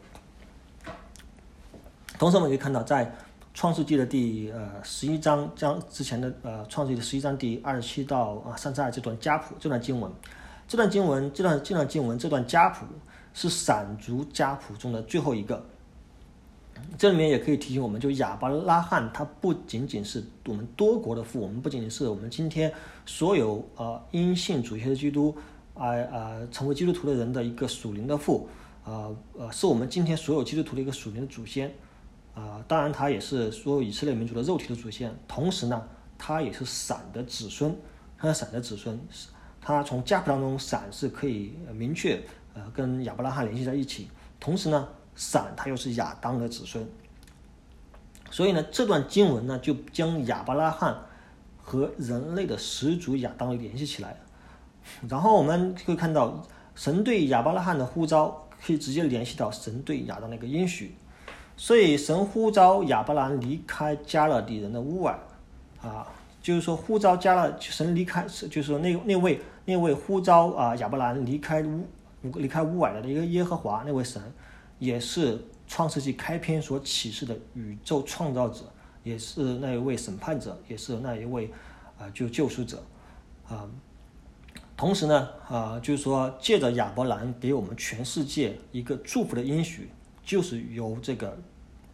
同时，我们可以看到，在创世纪的第呃十一章将之前的呃创世纪的十一章第二十七到啊三十二这段家谱这段经文，这段经文这段这段经文这段家谱是闪族家谱中的最后一个。这里面也可以提醒我们，就亚伯拉罕他不仅仅是我们多国的父，我们不仅仅是我们今天所有呃因信主耶稣基督啊啊、呃呃、成为基督徒的人的一个属灵的父，呃呃是我们今天所有基督徒的一个属灵的祖先。啊、呃，当然，他也是所有以色列民族的肉体的祖先。同时呢，他也是闪的子孙，他是闪的子孙。他从家谱当中，闪是可以明确呃跟亚伯拉罕联系在一起。同时呢，闪他又是亚当的子孙。所以呢，这段经文呢，就将亚伯拉罕和人类的始祖亚当联系起来。然后我们会看到，神对亚伯拉罕的呼召可以直接联系到神对亚当的一个应许。所以神呼召亚伯兰离开加勒底人的乌尔，啊，就是说呼召加勒神离开，就是说那那位那位呼召啊亚伯兰离开乌离开乌尔的一个耶和华那位神，也是创世纪开篇所启示的宇宙创造者，也是那一位审判者，也是那一位啊就救赎者，啊，同时呢啊就是说借着亚伯兰给我们全世界一个祝福的应许。就是由这个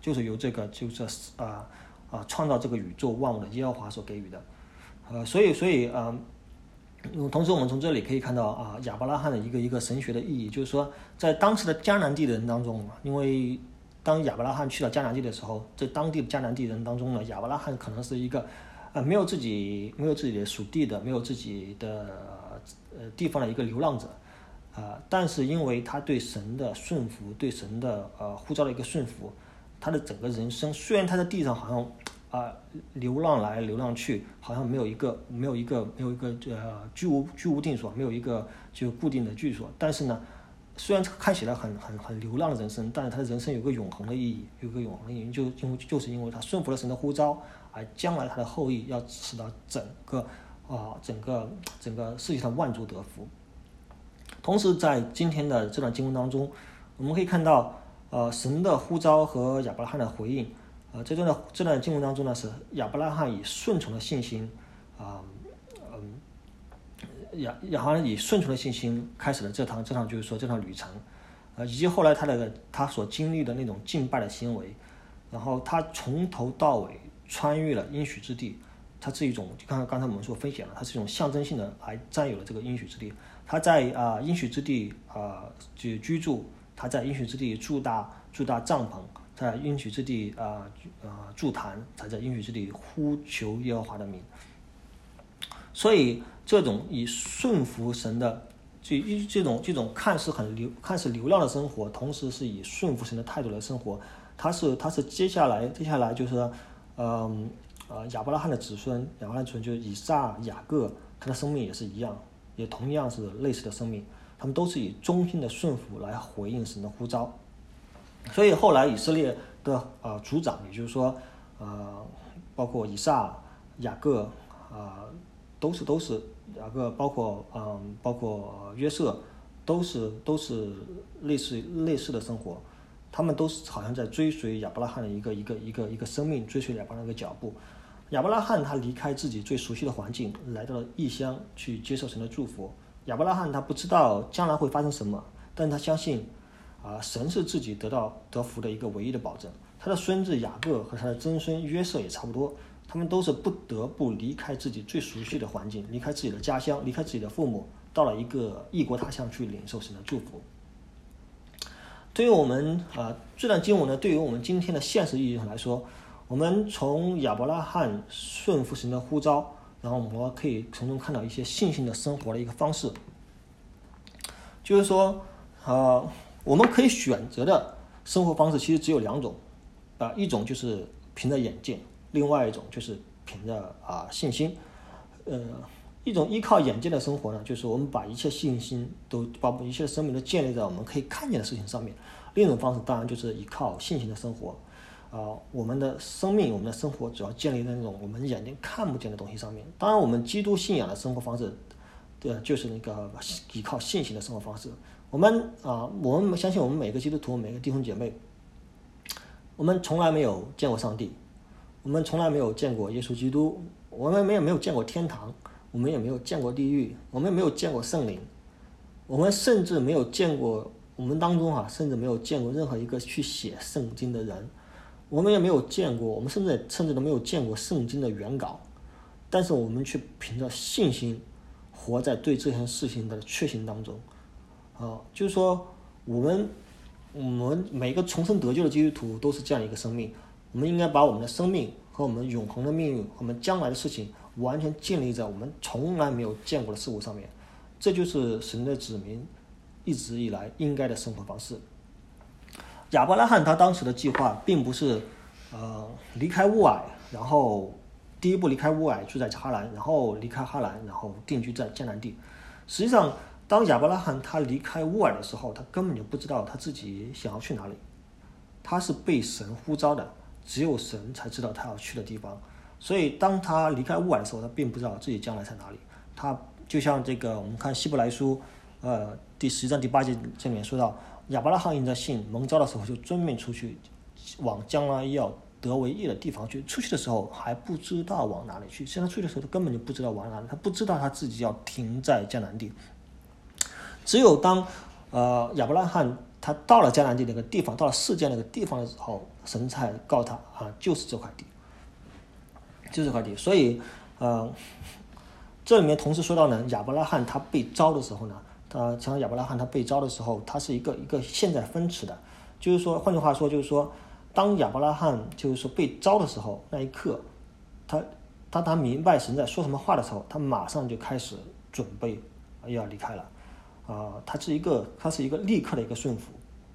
就是由这个就是啊啊创造这个宇宙万物的耶和华所给予的。呃，所以所以呃。同时，我们从这里可以看到啊，亚伯拉罕的一个一个神学的意义，就是说，在当时的迦南地的人当中，因为当亚伯拉罕去了迦南地的时候，在当地的迦南地人当中呢，亚伯拉罕可能是一个呃没有自己没有自己的属地的，没有自己的呃地方的一个流浪者啊、呃，但是因为他对神的顺服，对神的呃呼召的一个顺服，他的整个人生虽然他在地上好像。啊、呃，流浪来流浪去，好像没有一个没有一个没有一个呃居无居无定所，没有一个就固定的居所。但是呢，虽然看起来很很很流浪的人生，但是他的人生有个永恒的意义，有个永恒的意义，就因为就是因为他顺服了神的呼召，而将来他的后裔要使到整个啊、呃、整个整个世界上万族得福。同时，在今天的这段经文当中，我们可以看到呃神的呼召和亚伯拉罕的回应。呃，这段的这段经文当中呢，是亚伯拉罕以顺从的信心，啊、呃，嗯，亚亚伯拉罕以顺从的信心开始了这趟这趟就是说这趟旅程，呃，以及后来他的他所经历的那种敬拜的行为，然后他从头到尾穿越了应许之地，它是一种刚才刚才我们所分享了，它是一种象征性的来占有了这个应许之地。他在啊、呃、应许之地啊、呃、就居住，他在应许之地筑大筑大帐篷。在应许之地啊啊筑坛，才在应许之地呼求耶和华的名。所以这种以顺服神的这这种这种看似很流看似流浪的生活，同时是以顺服神的态度来生活，它是它是接下来接下来就是嗯呃亚伯拉罕的子孙，亚伯拉罕子孙就是以撒、雅各，他的生命也是一样，也同样是类似的生命，他们都是以忠心的顺服来回应神的呼召。所以后来以色列的呃族长，也就是说呃包括以撒、雅各啊、呃，都是都是雅各，包括嗯、呃、包括约瑟，都是都是类似类似的生活，他们都是好像在追随亚伯拉罕的一个一个一个一个生命，追随亚伯拉罕的一个脚步。亚伯拉罕他离开自己最熟悉的环境，来到了异乡去接受神的祝福。亚伯拉罕他不知道将来会发生什么，但他相信。啊，神是自己得到得福的一个唯一的保证。他的孙子雅各和他的曾孙约瑟也差不多，他们都是不得不离开自己最熟悉的环境，离开自己的家乡，离开自己的父母，到了一个异国他乡去领受神的祝福。对于我们啊、呃，这段经文呢，对于我们今天的现实意义上来说，我们从亚伯拉罕顺服神的呼召，然后我们可以从中看到一些信心的生活的一个方式，就是说，呃。我们可以选择的生活方式其实只有两种，啊、呃，一种就是凭着眼见，另外一种就是凭着啊、呃、信心。呃，一种依靠眼见的生活呢，就是我们把一切信心都把一切生命都建立在我们可以看见的事情上面。另一种方式当然就是依靠信心的生活，啊、呃，我们的生命、我们的生活主要建立在那种我们眼睛看不见的东西上面。当然，我们基督信仰的生活方式，对，就是那个依靠信心的生活方式。我们啊，我们相信我们每个基督徒、每个弟兄姐妹，我们从来没有见过上帝，我们从来没有见过耶稣基督，我们没有没有见过天堂，我们也没有见过地狱，我们没有见过圣灵，我们甚至没有见过我们当中啊，甚至没有见过任何一个去写圣经的人，我们也没有见过，我们甚至甚至都没有见过圣经的原稿，但是我们却凭着信心活在对这件事情的确信当中。啊，就是说，我们我们每个重生得救的基督徒都是这样一个生命，我们应该把我们的生命和我们永恒的命运和我们将来的事情完全建立在我们从来没有见过的事物上面，这就是神的子民一直以来应该的生活方式。亚伯拉罕他当时的计划并不是呃离开乌尔，然后第一步离开乌尔住在哈兰，然后离开哈兰，然后定居在迦南地。实际上，当亚伯拉罕他离开乌尔的时候，他根本就不知道他自己想要去哪里，他是被神呼召的，只有神才知道他要去的地方。所以当他离开乌尔的时候，他并不知道自己将来在哪里。他就像这个我们看希伯来书呃第十章第八节这里面说到，亚伯拉罕因着信蒙召的时候就遵命出去，往将来要得为业的地方去。出去的时候还不知道往哪里去，现在出去的时候他根本就不知道往哪里，他不知道他自己要停在迦南地。只有当呃亚伯拉罕他到了迦南地那个地方，到了世界那个地方的时候，神才告诉他啊，就是这块地，就是这块地。所以，呃，这里面同时说到呢，亚伯拉罕他被招的时候呢，他像亚伯拉罕他被招的时候，他是一个一个现在分词的，就是说，换句话说，就是说，当亚伯拉罕就是说被招的时候，那一刻，他当他明白神在说什么话的时候，他马上就开始准备要离开了。啊、呃，他是一个，他是一个立刻的一个顺服。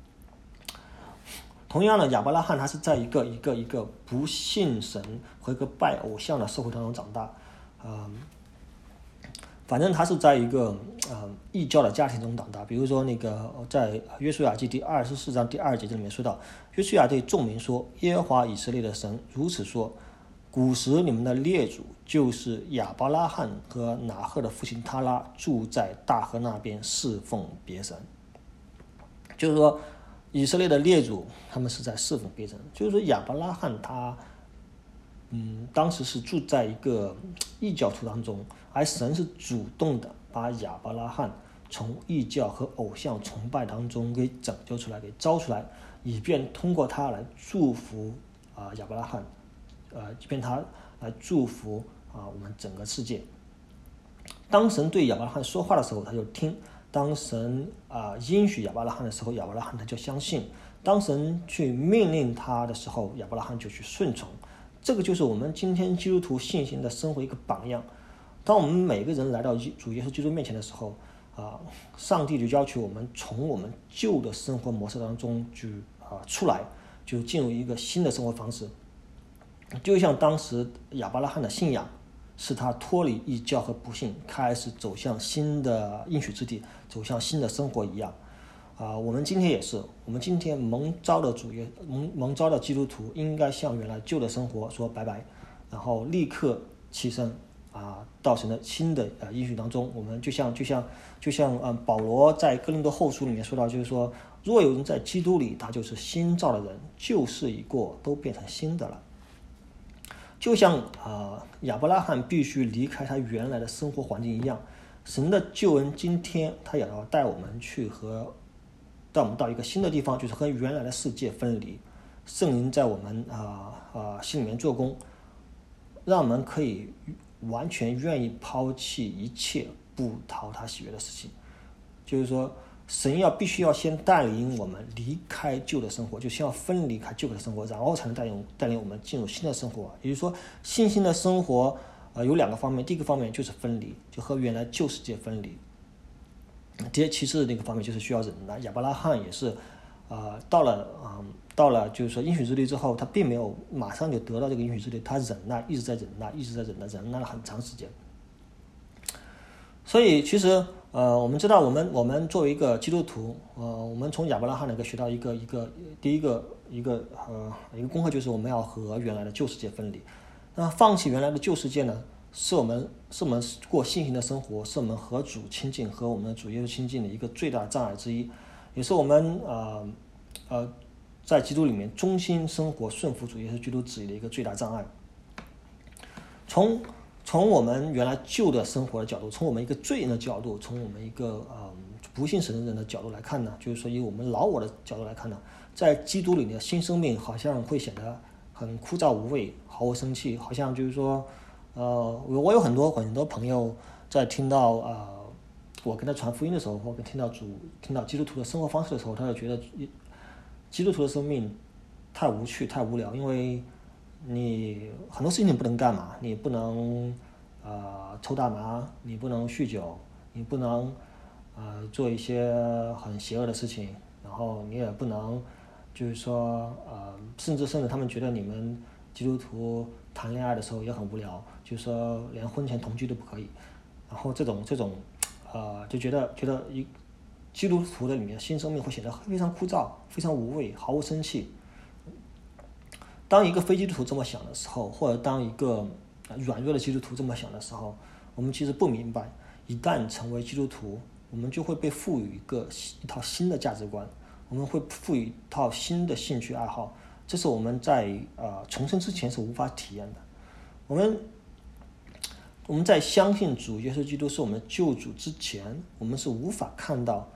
同样的，亚伯拉罕他是在一个一个一个不信神和一个拜偶像的社会当中长大，呃，反正他是在一个呃异教的家庭中长大。比如说那个在约书亚记第二十四章第二节这里面说到，约书亚对众民说：“耶和华以色列的神如此说。古时你们的列祖就是亚伯拉罕和拿赫的父亲他拉，住在大河那边侍奉别神。”就是说，以色列的列祖他们是在侍奉别神。就是说，亚伯拉罕他，嗯，当时是住在一个异教徒当中，而神是主动的把亚伯拉罕从异教和偶像崇拜当中给拯救出来，给招出来，以便通过他来祝福啊、呃、亚伯拉罕。呃，以便他来祝福啊、呃、我们整个世界。当神对亚伯拉罕说话的时候，他就听；当神啊、呃、应许亚伯拉罕的时候，亚伯拉罕他就相信；当神去命令他的时候，亚伯拉罕就去顺从。这个就是我们今天基督徒信心的生活一个榜样。当我们每个人来到主耶稣基督面前的时候，啊、呃，上帝就要求我们从我们旧的生活模式当中就啊、呃、出来，就进入一个新的生活方式。就像当时亚伯拉罕的信仰使他脱离异教和不幸，开始走向新的应许之地，走向新的生活一样。啊、呃，我们今天也是，我们今天蒙召的主耶蒙蒙召的基督徒，应该向原来旧的生活说拜拜，然后立刻起身啊，到神的新的呃应许当中。我们就像就像就像嗯、呃，保罗在哥林多后书里面说到，就是说，若有人在基督里，他就是新造的人，旧事已过，都变成新的了。就像啊、呃、亚伯拉罕必须离开他原来的生活环境一样，神的救恩今天他也要带我们去和带我们到一个新的地方，就是和原来的世界分离。圣灵在我们啊啊、呃呃、心里面做工，让我们可以完全愿意抛弃一切不讨他喜悦的事情。就是说，神要必须要先带领我们离开旧的生活，就先要分离开旧的生活，然后才能带领带领我们进入新的生活。也就是说，新兴的生活呃有两个方面，第一个方面就是分离，就和原来旧世界分离。第其次那个方面就是需要忍耐。亚伯拉罕也是，呃，到了嗯到了就是说应许之地之后，他并没有马上就得到这个应许之地，他忍耐，一直在忍耐，一直在忍耐，忍耐了很长时间。所以其实。呃，我们知道，我们我们作为一个基督徒，呃，我们从亚伯拉罕那个学到一个一个第一个一个呃一个功课，就是我们要和原来的旧世界分离。那放弃原来的旧世界呢，是我们是我们过信心的生活，是我们和主亲近和我们的主耶稣亲近的一个最大的障碍之一，也是我们呃呃在基督里面忠心生活、顺服主耶稣基督旨意的一个最大障碍。从从我们原来旧的生活的角度，从我们一个罪人的角度，从我们一个呃不信神的人的角度来看呢，就是说以我们老我的角度来看呢，在基督里的新生命好像会显得很枯燥无味，毫无生气，好像就是说，呃，我有很多很多朋友在听到呃我跟他传福音的时候，或跟听到主听到基督徒的生活方式的时候，他就觉得基督徒的生命太无趣、太无聊，因为你很多事情你不能干嘛，你不能呃抽大麻，你不能酗酒，你不能呃做一些很邪恶的事情，然后你也不能就是说呃甚至甚至他们觉得你们基督徒谈恋爱的时候也很无聊，就是说连婚前同居都不可以，然后这种这种呃就觉得觉得一基督徒的里面新生命会显得非常枯燥、非常无味、毫无生气。当一个非基督徒这么想的时候，或者当一个软弱的基督徒这么想的时候，我们其实不明白，一旦成为基督徒，我们就会被赋予一个一套新的价值观，我们会赋予一套新的兴趣爱好，这是我们在呃重生之前是无法体验的。我们我们在相信主耶稣基督是我们的救主之前，我们是无法看到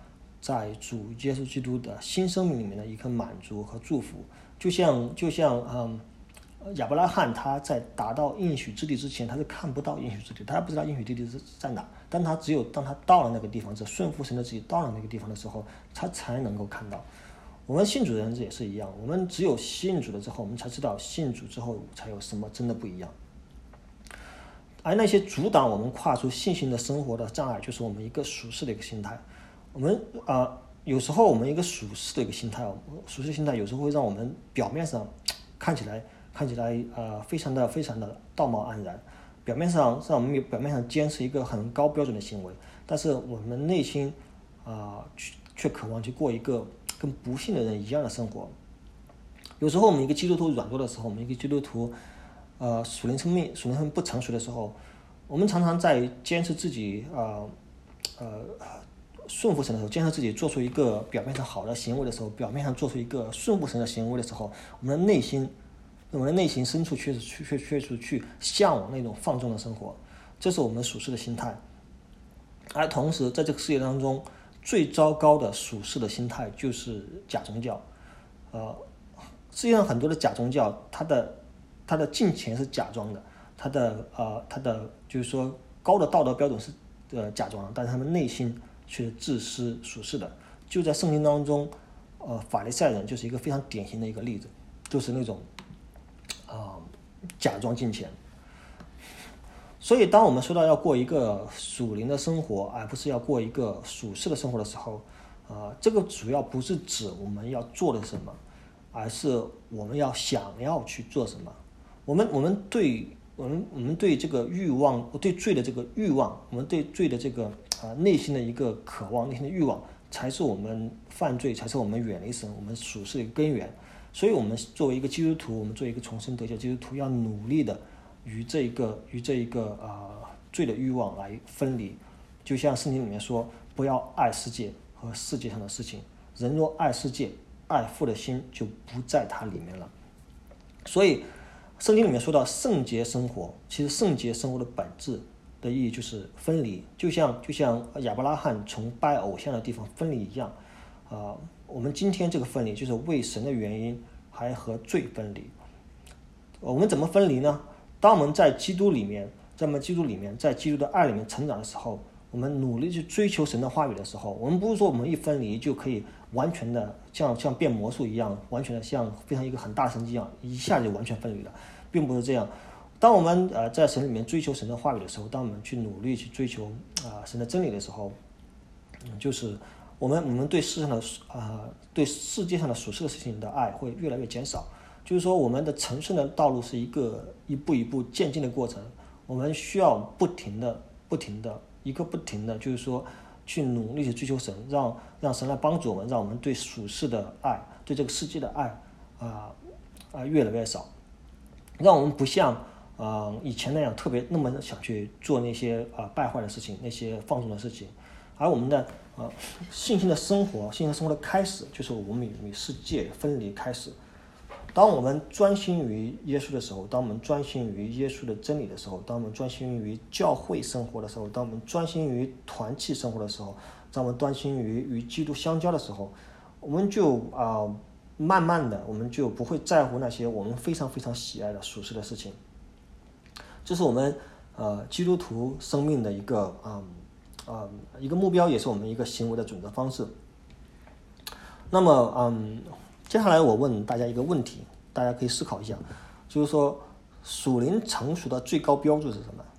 在主耶稣基督的新生命里面的一个满足和祝福。就像就像嗯亚伯拉罕他在达到应许之地之前，他是看不到应许之地，他不知道应许之地是在哪。但他只有当他到了那个地方，这顺服神的旨意到了那个地方的时候，他才能够看到。我们信主的人也是一样，我们只有信主了之后，我们才知道信主之后才有什么真的不一样。而那些阻挡我们跨出信心的生活的障碍，就是我们一个属世的一个心态。我们啊、呃，有时候我们一个属世的一个心态，属世的心态有时候会让我们表面上看起来。看起来呃非常的非常的道貌岸然，表面上让我们表面上坚持一个很高标准的行为，但是我们内心啊、呃、却渴望去过一个跟不信的人一样的生活。有时候我们一个基督徒软弱的时候，我们一个基督徒呃属灵生命属灵生命不成熟的时候，我们常常在坚持自己呃呃顺服神的时候，坚持自己做出一个表面上好的行为的时候，表面上做出一个顺服神的行为的时候，我们的内心我们的内心深处确实确确实去向往那种放纵的生活，这是我们属世的心态。而同时在这个世界当中，最糟糕的属世的心态就是假宗教。呃，世界上很多的假宗教，它的它的金钱是假装的，它的呃它的就是说高的道德标准是呃假装的，但是他们内心却是自私属世的。就在圣经当中，呃法利赛人就是一个非常典型的一个例子，就是那种啊、呃，假装金钱。所以当我们说到要过一个属灵的生活，而不是要过一个属世的生活的时候，啊、呃，这个主要不是指我们要做的什么，而是我们要想要去做什么。我们我们对我们我们对这个欲望，对罪的这个欲望，我们对罪的这个啊、呃、内心的一个渴望，内心的欲望，才是我们犯罪，才是我们远离神，我们属世的一个根源。所以我们作为一个基督徒，我们作为一个重生得救基督徒，要努力的与这一个与这一个啊、呃、罪的欲望来分离。就像圣经里面说，不要爱世界和世界上的事情，人若爱世界，爱父的心就不在它里面了。所以圣经里面说到圣洁生活，其实圣洁生活的本质的意义就是分离，就像就像亚伯拉罕从拜偶像的地方分离一样。啊、呃，我们今天这个分离就是为神的原因，还和罪分离。我们怎么分离呢？当我们在基督里面，在我们基督里面，在基督的爱里面成长的时候，我们努力去追求神的话语的时候，我们不是说我们一分离就可以完全的像像变魔术一样，完全的像非常一个很大神迹一样，一下就完全分离了，并不是这样。当我们呃在神里面追求神的话语的时候，当我们去努力去追求啊、呃、神的真理的时候，嗯、就是我们我们对世上的啊、呃、对世界上的属世的事情的爱会越来越减少。就是说，我们的成圣的道路是一个一步一步渐进的过程，我们需要不停的、不停的、一个不停的，就是说，去努力去追求神，让让神来帮助我们，让我们对属世的爱、对这个世界的爱啊啊、呃呃、越来越少，让我们不像啊、呃、以前那样特别那么想去做那些啊、呃、败坏的事情、那些放纵的事情，而我们的啊、呃、信心的生活、信心生活的开始，就是我们与世界分离开始。当我们专心于耶稣的时候，当我们专心于耶稣的真理的时候，当我们专心于教会生活的时候，当我们专心于团契生活的时候，当我们专心于与基督相交的时候，我们就啊、呃、慢慢的，我们就不会在乎那些我们非常非常喜爱的属世的事情。这是我们呃基督徒生命的一个啊啊、呃呃、一个目标，也是我们一个行为的准则方式。那么嗯。接下来我问大家一个问题，大家可以思考一下，就是说属灵成熟的最高标志是什么？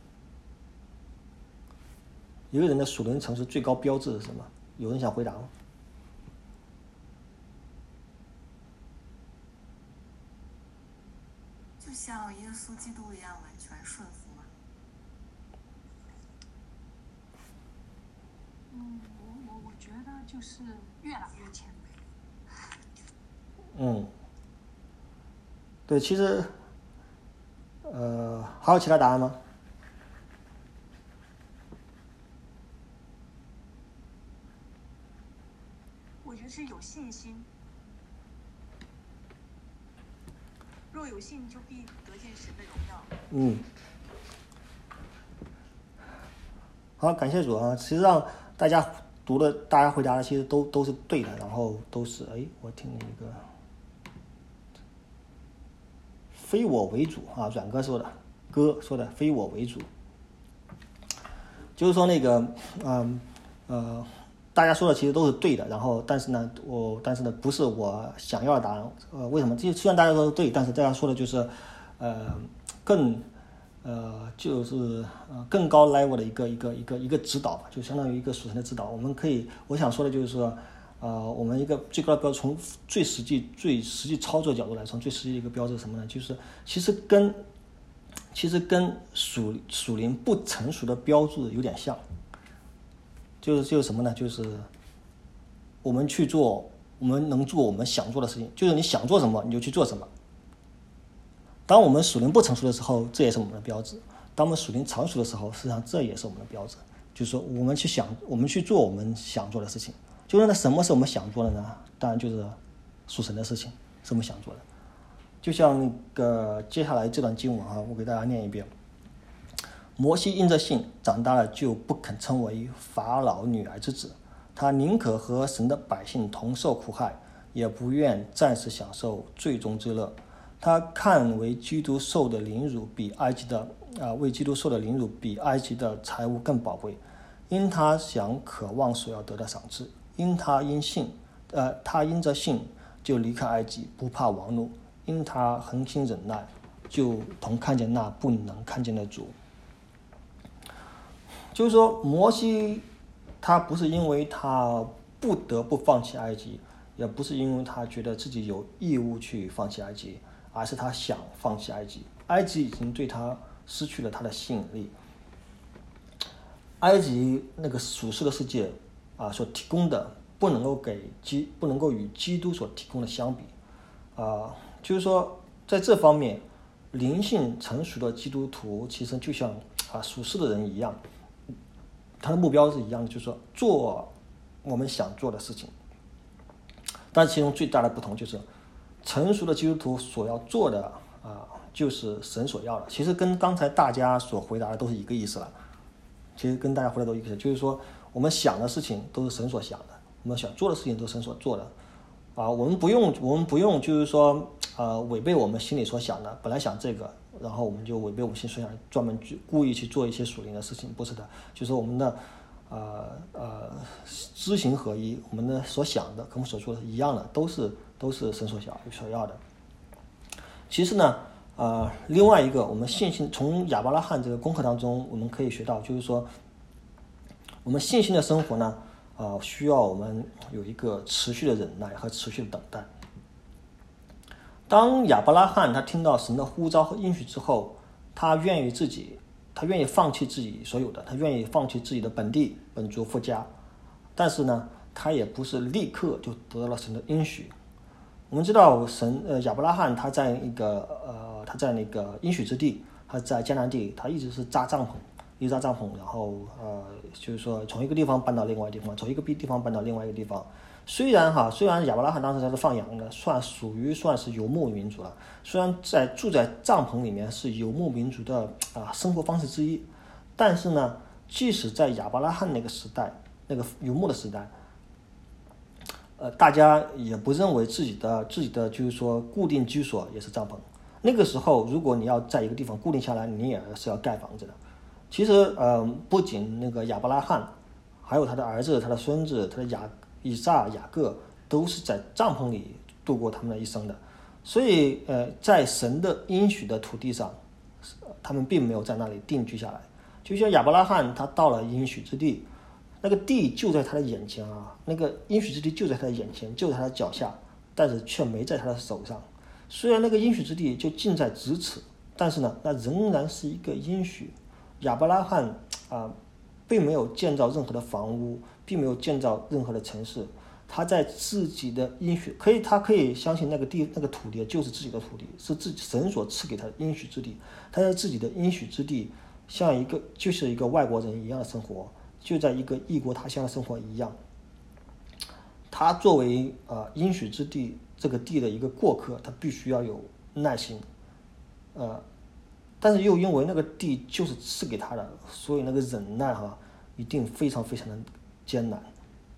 一个人的属灵成熟最高标志是什么？有人想回答吗？ 就像耶稣基督一样完全顺服吗？ 嗯，我我我觉得就是越来越谦卑。 嗯，对，其实，呃，还有其他答案吗？ 我觉得是有信心，若有信，就必得见神的荣耀。 嗯，好，感谢主啊！实际上，大家读的大家回答的其实都都是对的，然后都是哎，我听了一个非我为主啊，阮哥说的，哥说的非我为主，就是说那个嗯 呃, 呃大家说的其实都是对的，然后但是呢我但是呢不是我想要的答案，呃为什么？就虽然大家说的对，但是大家说的就是呃更呃就是呃更高 level 的一个一个一个一个指导吧，就相当于一个属神的指导。我们可以我想说的就是说呃我们一个最高的标准，从最实际最实际操作角度来，从最实际的一个标志是什么呢？就是其实跟其实跟属属灵不成熟的标志有点像。就是就是什么呢？就是我们去做，我们能做我们想做的事情，就是你想做什么你就去做什么。当我们属灵不成熟的时候，这也是我们的标志；当我们属灵成熟的时候，实际上这也是我们的标志。就是说，我们去想，我们去做我们想做的事情。就是那什么是我们想做的呢？当然就是属神的事情，是我们想做的。就像那个接下来这段经文啊，我给大家念一遍。摩西因着信长大了，就不肯称为法老女儿之子，他宁可和神的百姓同受苦害，也不愿暂时享受最终之乐。他看为基督受的凌辱比埃及的啊、呃，为基督受的凌辱比埃及的财物更宝贵，因他想渴望所要得的赏赐，因他因信，呃，他因着信就离开埃及，不怕王怒，因他恒心忍耐，就同看见那不能看见的主。就是说，摩西他不是因为他不得不放弃埃及，也不是因为他觉得自己有义务去放弃埃及，而是他想放弃埃及。埃及已经对他失去了他的吸引力。埃及那个属世的世界啊，所提供的不能够给基不能够与基督所提供的相比啊，就是说在这方面，灵性成熟的基督徒其实就像啊属世的人一样。他的目标是一样的，就是说做我们想做的事情。但其中最大的不同就是，成熟的基督徒所要做的啊，就是神所要的。其实跟刚才大家所回答的都是一个意思了。其实跟大家回答都一个意思，就是说我们想的事情都是神所想的，我们想做的事情都是神所做的。啊，我们不用，我们不用，就是说，呃，违背我们心里所想的。本来想这个，然后我们就违背我们心里所想，专门去故意去做一些属灵的事情，不是的。就是我们的，呃呃，知行合一，我们的所想的跟我们所做的是一样的，都是都是神所想所要的。其实呢，呃，另外一个，我们信心从亚伯拉罕这个功课当中，我们可以学到，就是说，我们信心的生活呢。啊、呃，需要我们有一个持续的忍耐和持续的等待。当亚伯拉罕他听到神的呼召和应许之后，他愿意自己，他愿意放弃自己所有的，他愿意放弃自己的本地本族父家，但是呢，他也不是立刻就得到了神的应许。我们知道神呃亚伯拉罕他在一个呃他在那个应许之地，他在迦南地，他一直是扎帐篷。一扎帐篷，然后呃，就是说从一个地方搬到另外一个地方，从一个地方搬到另外一个地方。虽然哈，虽然亚伯拉罕当时他是放羊的，算属于算是游牧民族了。虽然在住在帐篷里面是游牧民族的啊、呃、生活方式之一，但是呢，即使在亚伯拉罕那个时代，那个游牧的时代，呃，大家也不认为自己的自己的就是说固定居所也是帐篷。那个时候，如果你要在一个地方固定下来，你也是要盖房子的。其实，呃，不仅那个亚伯拉罕，还有他的儿子、他的孙子、他的雅以撒、雅各，都是在帐篷里度过他们的一生的。所以，呃，在神的应许的土地上，他们并没有在那里定居下来。就像亚伯拉罕，他到了应许之地，那个地就在他的眼前啊，那个应许之地就在他的眼前，就在他的脚下，但是却没在他的手上。虽然那个应许之地就近在咫尺，但是呢，那仍然是一个应许。亚伯拉罕啊、呃，并没有建造任何的房屋，并没有建造任何的城市。他在自己的应许，可以，他可以相信那个地、那个土地就是自己的土地，是自己神所赐给他的应许之地。他在自己的应许之地，像一个就是一个外国人一样的生活，就在一个异国他乡的生活一样。他作为啊、呃、应许之地这个地的一个过客，他必须要有耐心，呃。但是又因为那个地就是赐给他的，所以那个忍耐哈、啊，一定非常非常的艰难。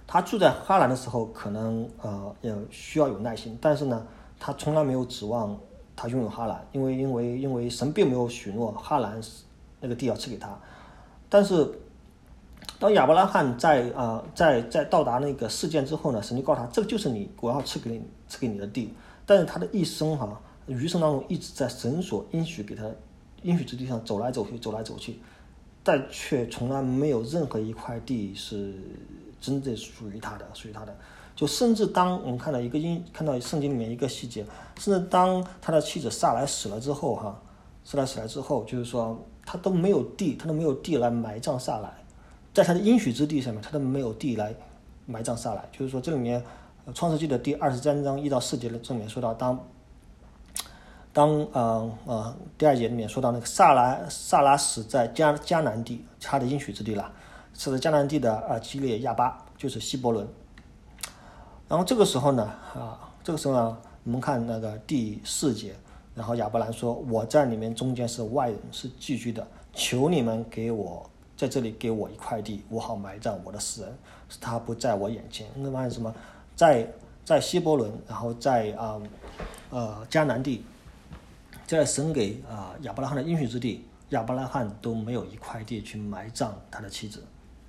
他住在哈兰的时候，可能呃也需要有耐心，但是呢，他从来没有指望他拥有哈兰，因为因为因为神并没有许诺哈兰那个地要赐给他。但是当亚伯拉罕在啊、呃、在在到达那个事件之后呢，神就告诉他，这个就是你我要赐给你赐给你的地。但是他的一生哈、啊，余生当中一直在神所应许给他应许之地上走来走去，走来走去。但却从来没有任何一块地是真正属于他的，属于他的。就甚至当我们看到一个因看到圣经里面一个细节，甚至当他的妻子撒来死了之后，哈，撒来死了之后，就是说他都没有地，他都没有地来埋葬撒来，在他的应许之地上面，他都没有地来埋葬撒来。就是说这里面，创世纪的第二十三章一到四节的这里面说到，当。当呃呃第二节里面说到那个萨拉萨拉死在迦迦南地，他的应许之地了，是在迦南地的啊、呃、基列亚巴，就是希伯伦。然后这个时候呢啊这个时候呢，我们看那个第四节，然后亚伯兰说：“我在你们中间是外人，是寄居的，求你们给我在这里给我一块地，我好埋葬我的死人，使他不在我眼前。”那么什么，在在希伯伦，然后在啊 呃, 呃迦南地。在神给啊、呃、亚伯拉罕的应许之地，亚伯拉罕都没有一块地去埋葬他的妻子，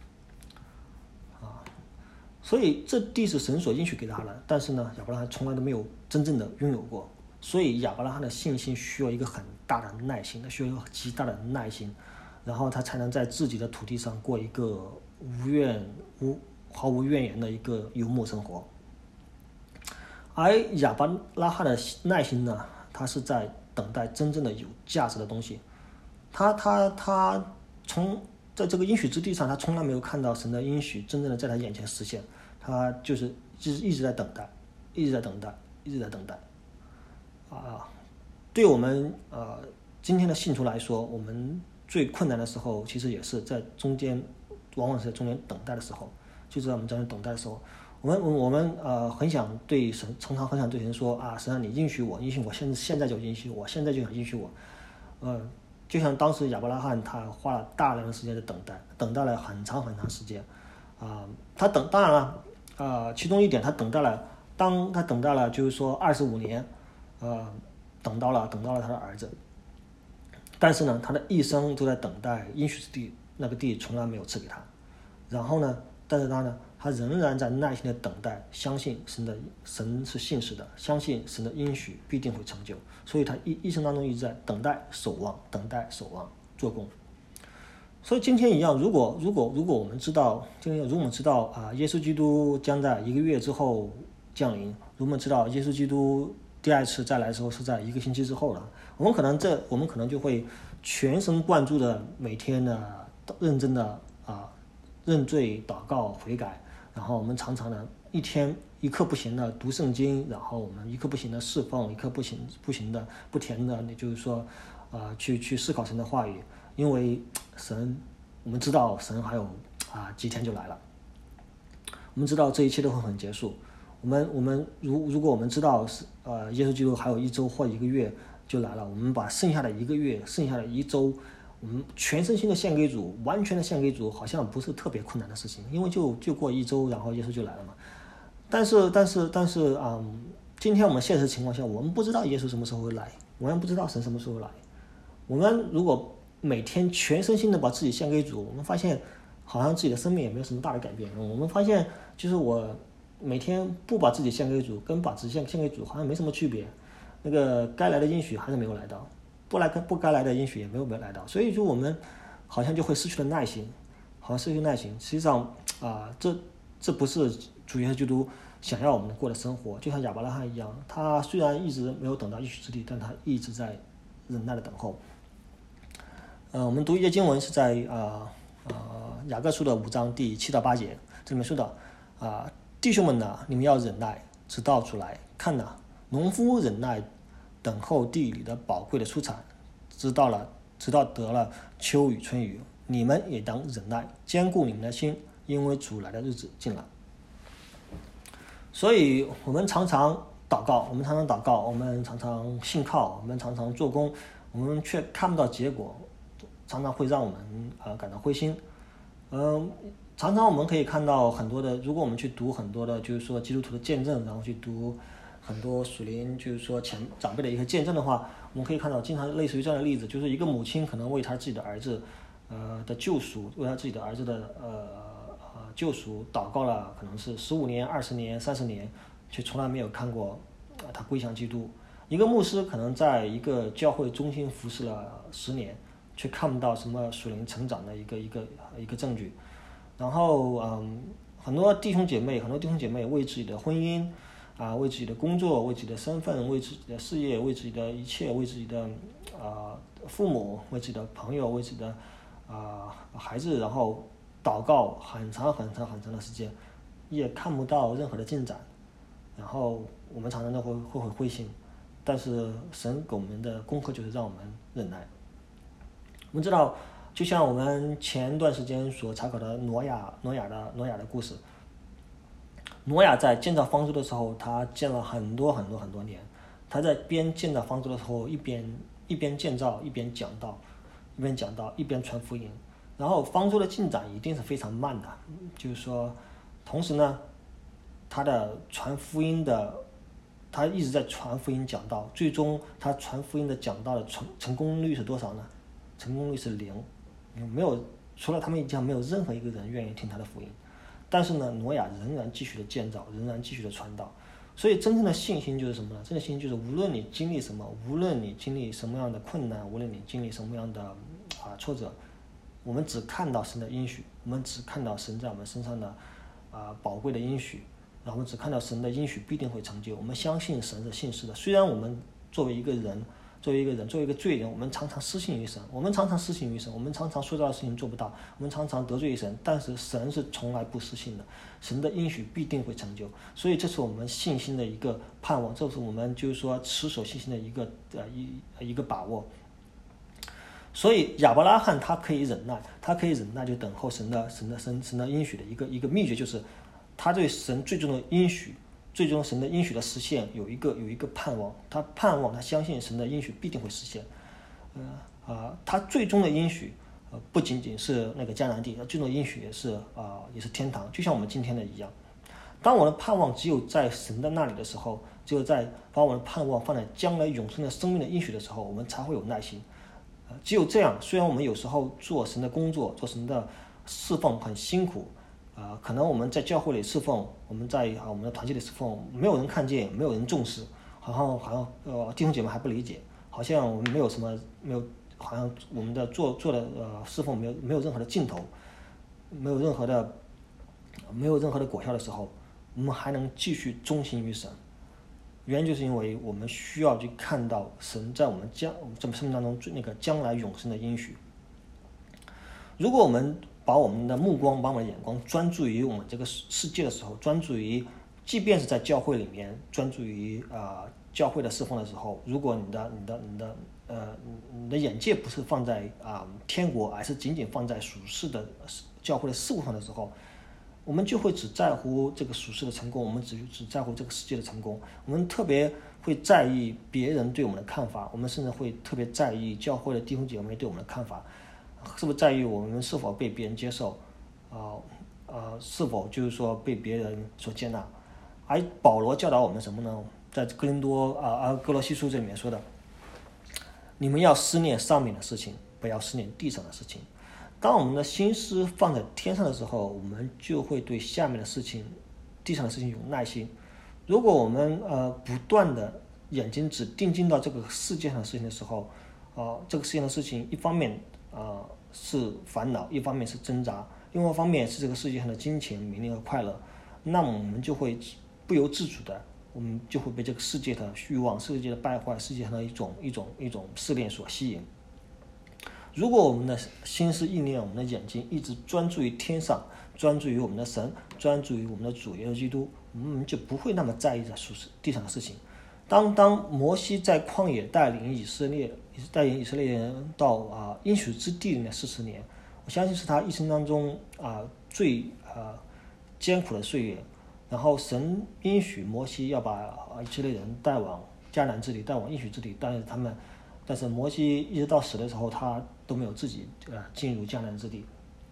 啊，所以这地是神所应许给他的，但是呢，亚伯拉罕从来都没有真正的拥有过，所以亚伯拉罕的信心需要一个很大的耐心，他需要一个极大的耐心，然后他才能在自己的土地上过一个无怨无毫无怨言的一个游牧生活。而亚伯拉罕的耐心呢，他是在等待真正的有价值的东西，他他他从在这个应许之地上，他从来没有看到神的应许真正的在他眼前实现，他就是就是一直在等待，一直在等待，一直在等待。啊，对我们呃今天的信徒来说，我们最困难的时候，其实也是在中间，往往是在中间等待的时候，就是在我们在等待的时候。我们我们呃很想对神，常常很想对神说啊，神啊，你应许我，应许我，现现在就应许我，现在就想应许我，呃，就像当时亚伯拉罕他花了大量的时间在等待，等待了很长很长时间，啊、呃，他等当然了，呃，其中一点他等待了，当他等待了就是说二十五年，呃，等到了等到了他的儿子，但是呢，他的一生都在等待应许之地，那个地从来没有赐给他，然后呢，但是他呢。他仍然在耐心的等待，相信神的神是信实的，相信神的应许必定会成就，所以他一一生当中一直在等待、守望、等待、守望、做工。所以今天一样，如果如果如果我们知道，今天如果我们知道啊，耶稣基督将在一个月之后降临，如果我们知道耶稣基督第二次再来的时候是在一个星期之后了，我们可能这我们可能就会全神贯注的每天呢认真的啊认罪、祷告、悔改。然后我们常常呢，一天一刻不行的读圣经，然后我们一刻不行的侍奉，一刻不行不行的不停的，也就是说，啊、呃，去去思考神的话语，因为神，我们知道神还有啊几天就来了，我们知道这一切都会很结束。我们我们如如果我们知道是呃耶稣基督还有一周或一个月就来了，我们把剩下的一个月、剩下的一周。我们全身心的献给主，完全的献给主，好像不是特别困难的事情，因为就就过一周，然后耶稣就来了嘛。但是但是但是啊、嗯，今天我们现实情况下，我们不知道耶稣什么时候会来，我们不知道神什么时候来。我们如果每天全身心的把自己献给主，我们发现好像自己的生命也没有什么大的改变。我们发现就是我每天不把自己献给主，跟把自己献献给主好像没什么区别，那个该来的应许还是没有来到。不来不该来的应许也没有没有来到，所以就我们好像就会失去了耐心，好像失去耐心。实际上啊、呃，这这不是主耶稣基督想要我们过的生活。就像亚伯拉罕一样，他虽然一直没有等到应许之地，但他一直在忍耐的等候。呃，我们读一节经文是在啊呃雅各书的五章第七到八节，这里面说到啊、呃、弟兄们呐，你们要忍耐，直到主来。看呐，农夫忍耐。等候地里的宝贵的出产，直到了，直到得了秋雨春雨，你们也当忍耐，坚固你们的心，因为主来的日子近了。所以我们常常祷告，我们常常祷告，我们常常信靠，我们常常做工，我们却看不到结果，常常会让我们啊、呃、感到灰心。嗯、呃， 常常我们可以看到很多的，如果我们去读很多的，就是说基督徒的见证，然后去读很多属灵，就是说前长辈的一个见证的话，我们可以看到经常类似于这样的例子，就是一个母亲可能为她自己的儿子，呃的救赎，为她自己的儿子的呃呃救赎祷告了，可能是十五年、二十年、三十年，却从来没有看过啊、呃、他归向基督。一个牧师可能在一个教会中心服侍了十年，却看不到什么属灵成长的一个一个一个证据。然后嗯，很多弟兄姐妹，很多弟兄姐妹为自己的婚姻啊，为自己的工作，为自己的身份，为自己的事业，为自己的一切，为自己的啊、呃、父母，为自己的朋友，为自己的啊、呃、孩子，然后祷告很长很长很长的时间，也看不到任何的进展。然后我们常常都会会会灰心，但是神给我们的功课就是让我们忍耐。我们知道，就像我们前段时间所查考的挪亚挪亚的挪亚的故事，挪亚在建造方舟的时候，他建了很多很多很多年。他在边建造方舟的时候，一边一边建造，一边讲道，一边讲道，一边传福音。然后方舟的进展一定是非常慢的，就是说，同时呢，他的传福音的，他一直在传福音讲道，最终他传福音的讲道的成成功率是多少呢？成功率是零，没有，除了他们以前没有任何一个人愿意听他的福音。但是呢，挪亚仍然继续的建造，仍然继续的传道。所以真正的信心就是什么呢？真正的信心就是无论你经历什么，无论你经历什么样的困难，无论你经历什么样的啊挫折，我们只看到神的应许，我们只看到神在我们身上的啊宝贵的应许，然后我们只看到神的应许必定会成就。我们相信神是信实的。虽然我们作为一个人，作为一个人，作为一个罪人，我们常常失信于神，我们常常失信于神，我们常常说到的事情做不到，我们常常得罪神，但是神是从来不失信的，神的应许必定会成就。所以这是我们信心的一个盼望，这是我们就是说持守信心的一个呃一一个把握。所以亚伯拉罕他可以忍耐，他可以忍耐就等候神的神的神神的应许的一个一个秘诀，就是他对神最终的应许，最终神的应许的实现有一个有一个盼望，他盼望他相信神的应许必定会实现。呃啊，他最终的应许呃不仅仅是那个迦南地，他最终的应许也是啊、呃、也是天堂，就像我们今天的一样。当我的盼望只有在神的那里的时候，只有在把我的盼望放在将来永生的生命的应许的时候，我们才会有耐心。呃，只有这样，虽然我们有时候做神的工作，做神的侍奉很辛苦。啊、呃，可能我们在教会里侍奉，我们在啊我们的团体里侍奉，没有人看见，没有人重视，好像好像呃弟兄姐妹还不理解，好像我们没有什么没有，好像我们的做做的呃侍奉没有没有任何的尽头，没有任何的没有任何的果效的时候，我们还能继续忠心于神。原因就是因为我们需要去看到神在我们将在我们生命当中那个将来永生的应许。如果我们把我们的目光，把我们的眼光专注于我们这个世界的时候，专注于，即便是在教会里面，专注于啊、呃、教会的侍奉的时候，如果你的你的你的呃你的眼界不是放在啊、呃、天国，而是仅仅放在属世的教会的事务上的时候，我们就会只在乎这个属世的成功，我们只只在乎这个世界的成功，我们特别会在意别人对我们的看法，我们甚至会特别在意教会的弟兄姐妹对我们的看法。是不是在于我们是否被别人接受，啊、呃、呃，是否就是说被别人所接纳？而保罗教导我们什么呢？在哥林多啊啊哥罗西书这里面说的，你们要思念上面的事情，不要思念地上的事情。当我们的心思放在天上的时候，我们就会对下面的事情、地上的事情有耐心。如果我们呃不断的眼睛只定睛到这个世界上的事情的时候，啊、呃，这个世界上的事情一方面啊、呃、是烦恼，一方面是挣扎，另外一方面是这个世界上的金钱、名利和快乐，那么我们就会不由自主的，我们就会被这个世界的欲望、世界的败坏、世界上的一种一种一种试炼所吸引。如果我们的心思意念、我们的眼睛一直专注于天上，专注于我们的神，专注于我们的主耶稣基督，我们就不会那么在意这属地上的事情。当当摩西在旷野带领以色列带领以色列人到啊应许之地里面四十年，我相信是他一生当中啊最啊艰苦的岁月。然后神应许摩西要把以色列人带往迦南之地，带往应许之地，但是他们，但是摩西一直到死的时候，他都没有自己呃进入迦南之地。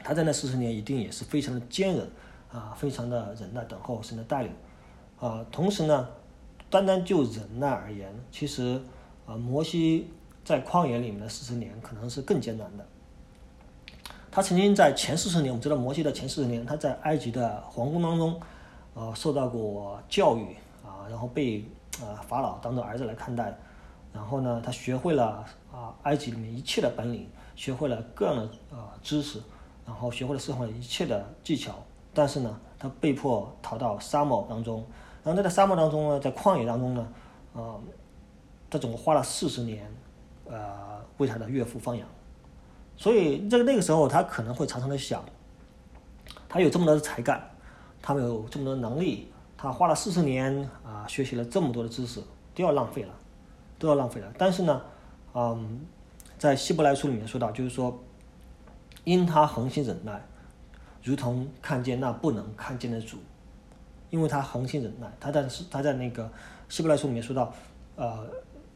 他在那四十年一定也是非常的坚忍啊，非常的忍耐等候神的带领啊。同时呢，单单就忍耐而言，其实啊，摩西在旷野里面的四十年可能是更艰难的。他曾经在前四十年，我们知道摩西的前四十年，他在埃及的皇宫当中，呃，受到过教育啊，然后被啊法老当做儿子来看待，然后呢，他学会了啊埃及里面一切的本领，学会了各样的啊知识，然后学会了生活的一切的技巧。但是呢，他被迫逃到沙漠当中，然后在沙漠当中呢，在旷野当中呢，啊，他总共花了四十年，呃，为他的岳父放羊。所以这个那个时候，他可能会常常的想，他有这么多的才干，他有这么多的能力，他花了四十年啊、呃，学习了这么多的知识，都要浪费了，都要浪费了。但是呢，嗯，在希伯来书里面说到，就是说，因他恒心忍耐，如同看见那不能看见的主，因为他恒心忍耐，他在他在那个希伯来书里面说到，呃。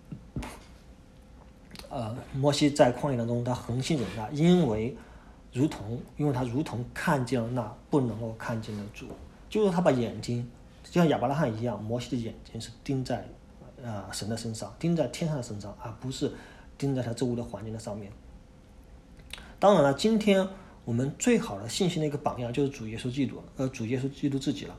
呃，摩西在旷野当中，他恒心忍耐，因为如同，因为他如同看见了那不能够看见的主，就是他把眼睛，就像亚伯拉罕一样，摩西的眼睛是盯在呃神的身上，盯在天上的身上，而不是盯在他周围的环境的上面。当然了，今天我们最好的信心的一个榜样就是主耶稣基督，呃，主耶稣基督自己了。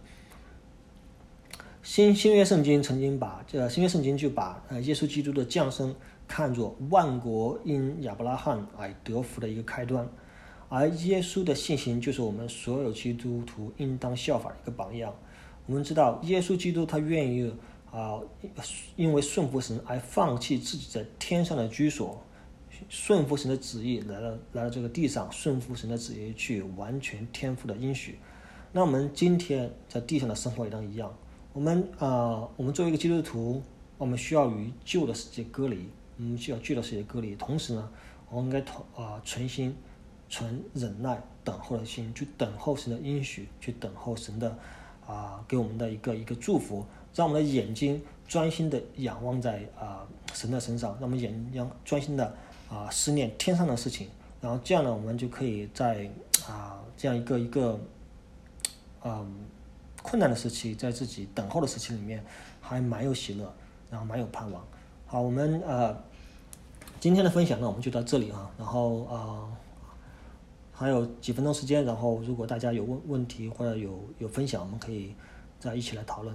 新新约圣经曾经把，呃，新约圣经就把呃耶稣基督的降生看作万国因亚伯拉罕而得福的一个开端，而耶稣的信心就是我们所有基督徒应当效法的一个榜样。我们知道耶稣基督他愿意啊、呃，因为顺服神而放弃自己在天上的居所，顺服神的旨意来到来到这个地上，顺服神的旨意去完全天父的应许。那我们今天在地上的生活也当一样，我们啊、呃，我们作为一个基督徒，我们需要与旧的世界隔离。我们需要旧的世界隔离，同时呢，我们应该啊、呃、存心、存忍耐、等候的心，去等候神的应许，去等候神的啊、呃、给我们的一个一个祝福，让我们的眼睛专心的仰望在啊、呃、神的身上，让我们眼睛专心的啊、呃、思念天上的事情，然后这样呢，我们就可以在啊、呃、这样一个一个嗯、呃、困难的时期，在自己等候的时期里面，还蛮有喜乐，然后蛮有盼望。好，我们呃今天的分享呢，我们就到这里啊。然后呃还有几分钟时间，然后如果大家有问问题或者有有分享，我们可以再一起来讨论。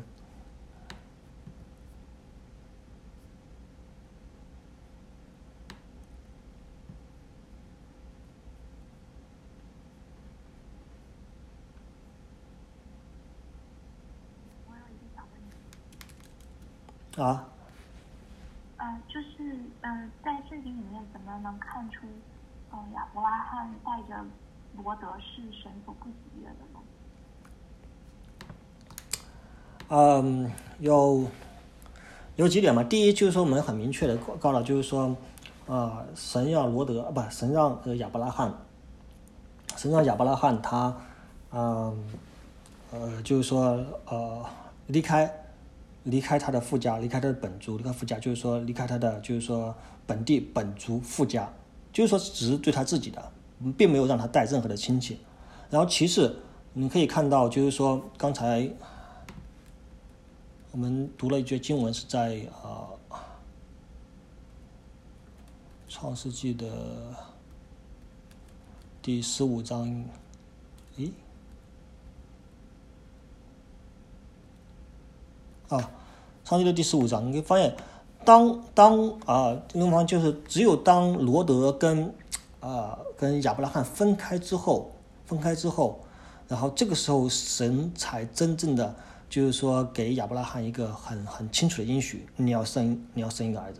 我有一个小问题。 啊。 呃，就是呃，在圣经里面怎么能看出，呃，亚伯拉罕带着罗德是神所不喜悦的呢？ 嗯，有有几点嘛。第一就是说，我们很明确的告了，就是说，呃，神让罗德，不，神让呃亚伯拉罕，神让亚伯拉罕他，嗯，呃，就是说，呃，离开。离开他的父家，离开他的本族，离开父家，就是说离开他的，就是说本地本族父家，就是说只是对他自己的，并没有让他带任何的亲戚。然后其次，你可以看到，就是说刚才我们读了一句经文，是在啊《创世纪》的第十五章，咦？啊，创世记的第十五章，你会发现，当当啊，这个地方就是只有当罗德跟啊跟亚伯拉罕分开之后，分开之后，然后这个时候神才真正的就是说给亚伯拉罕一个很很清楚的应许，你要生你要生一个儿子，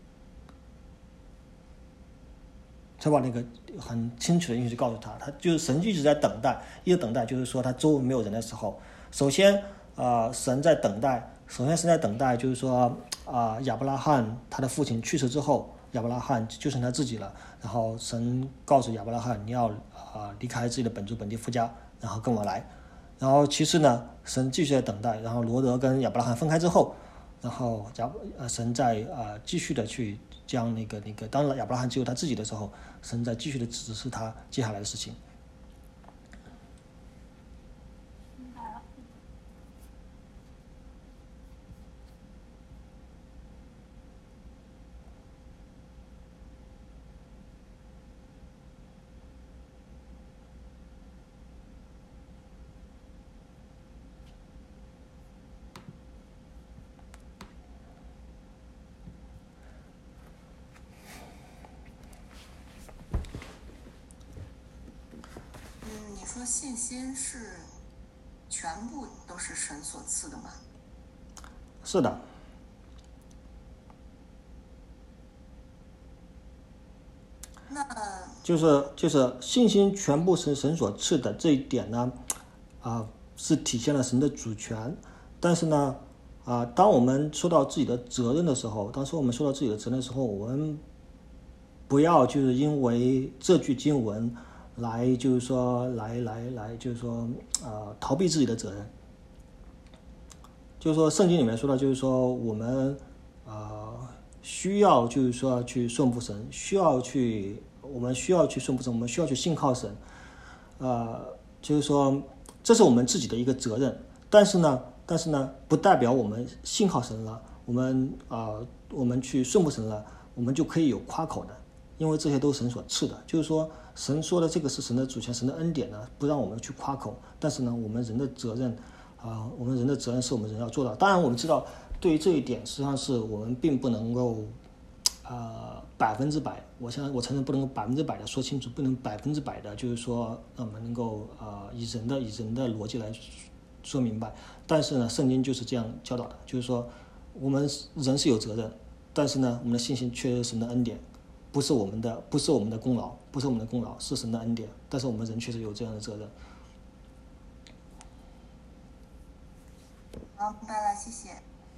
他把那个很清楚的应许告诉他，他就是神一直在等待，一直等待，就是说他周围没有人的时候，首先啊、呃、神在等待。首先是在等待，就是说啊、呃，亚伯拉罕他的父亲去世之后，亚伯拉罕就剩他自己了。然后神告诉亚伯拉罕，你要啊、呃、离开自己的本族本地夫家，然后跟我来。然后其次呢，神继续在等待。然后罗德跟亚伯拉罕分开之后，然后亚呃神在啊、呃、继续的去将那个那个，当亚伯拉罕只有他自己的时候，神在继续的指示他接下来的事情。 说信心是全部都是神所赐的吗？ 是的。 那就是就是信心全部是神所赐的这一点呢，啊、是体现了神的主权。但是呢，啊、当我们说到自己的责任的时候，当时我们说到自己的责任的时候，我们不要就是因为这句经文来就是说来来来就是说呃逃避自己的责任。就是说圣经里面说到，就是说我们呃需要就是说去顺服神，需要去我们需要去顺服神，我们需要去信靠神，呃，就是说这是我们自己的一个责任。但是呢，但是呢，不代表我们信靠神了，我们呃我们去顺服神了，我们就可以有夸口的，因为这些都是神所赐的。就是说神说的这个是神的主权，神的恩典呢，不让我们去夸口。但是呢，我们人的责任。啊、我们人的责任是我们人要做到。当然，我们知道，对于这一点，实际上是我们并不能够，呃，百分之百。我相我承认不能够百分之百的说清楚，不能百分之百的，就是说，让我们能够呃以人的以人的逻辑来说明白。但是呢，圣经就是这样教导的，就是说，我们人是有责任，但是呢，我们的信心却是神的恩典，不是我们的，不是我们的功劳，不是我们的功劳，是神的恩典。但是我们人确实有这样的责任。 好，明白了，谢谢。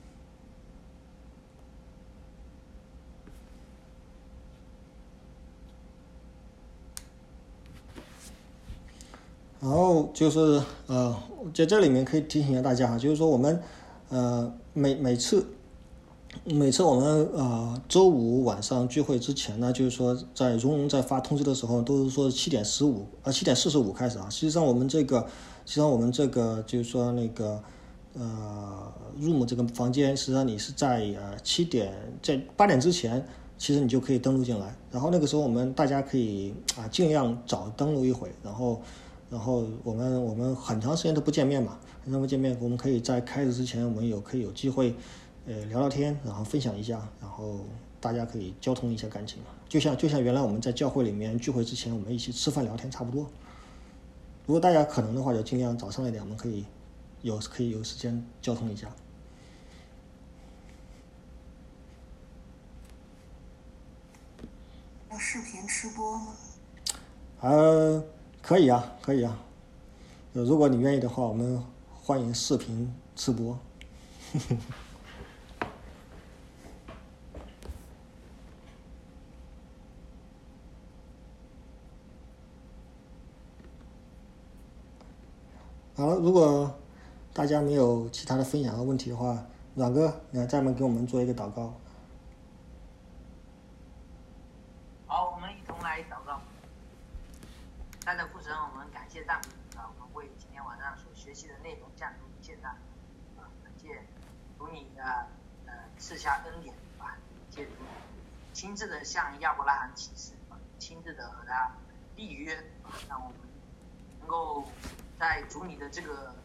然后就是呃，在这里面可以提醒一下大家哈，就是说我们呃每每次每次我们呃周五晚上聚会之前呢，就是说在蓉蓉在发通知的时候，都是说七点十五啊七点四十五开始啊。实际上我们这个，实际上我们这个就是说那个呃 room 这个房间，实际上你是在呃七点在八点之前，其实你就可以登录进来。然后那个时候我们大家可以啊尽量早登录一会，然后。然后我们我们很长时间都不见面嘛，很长不见面，我们可以在开始之前，我们有可以有机会，呃聊聊天，然后分享一下，然后大家可以交通一下感情嘛，就像就像原来我们在教会里面聚会之前，我们一起吃饭聊天差不多。如果大家可能的话，就尽量早上一点，我们可以有可以有时间交通一下。 要视频吃播吗？ 呃。可以啊，可以啊。如果你愿意的话，我们欢迎视频直播。好了，如果大家没有其他的分享和问题的话，阮哥，你再们给我们做一个祷告。 好，我们一同来祷告。亲爱的父神，我们感谢赞美啊，我们为今天晚上所学习的内容降主献上啊，感谢主你啊呃赐下恩典啊，借主亲自的向亚伯拉罕启示啊，亲自的和他立约啊，让我们能够在主你的这个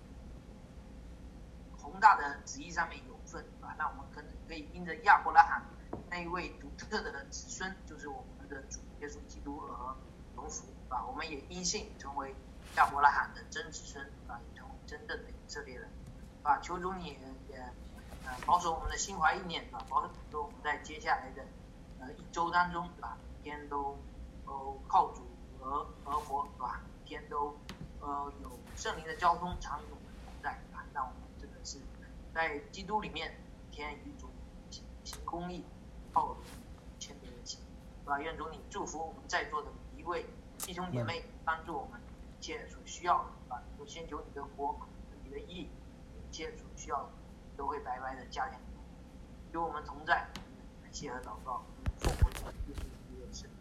宏大的旨意上面有份啊，让我们可可以因着亚伯拉罕那一位独特的子孙，就是我们的主耶稣基督而荣福。啊，我们也因信成为亚伯拉罕的真子孙啊，也成为真正的以色列人啊！求主你也呃保守我们的心怀意念啊，保守我们在接下来的呃一周当中啊，每天都都靠主而而活，是吧？每天都呃有圣灵的交通常与我们同在啊，让我们真的是在基督里面每天与主行行公义，靠谦卑的心，是吧？愿主你祝福我们在座的每一位弟兄姐妹，帮助我们一切所需要的啊，都先求你的国、你的义，一切所需要的都会白白的加添。与我们同在，感谢和祷告，奉我主耶稣基督的圣名。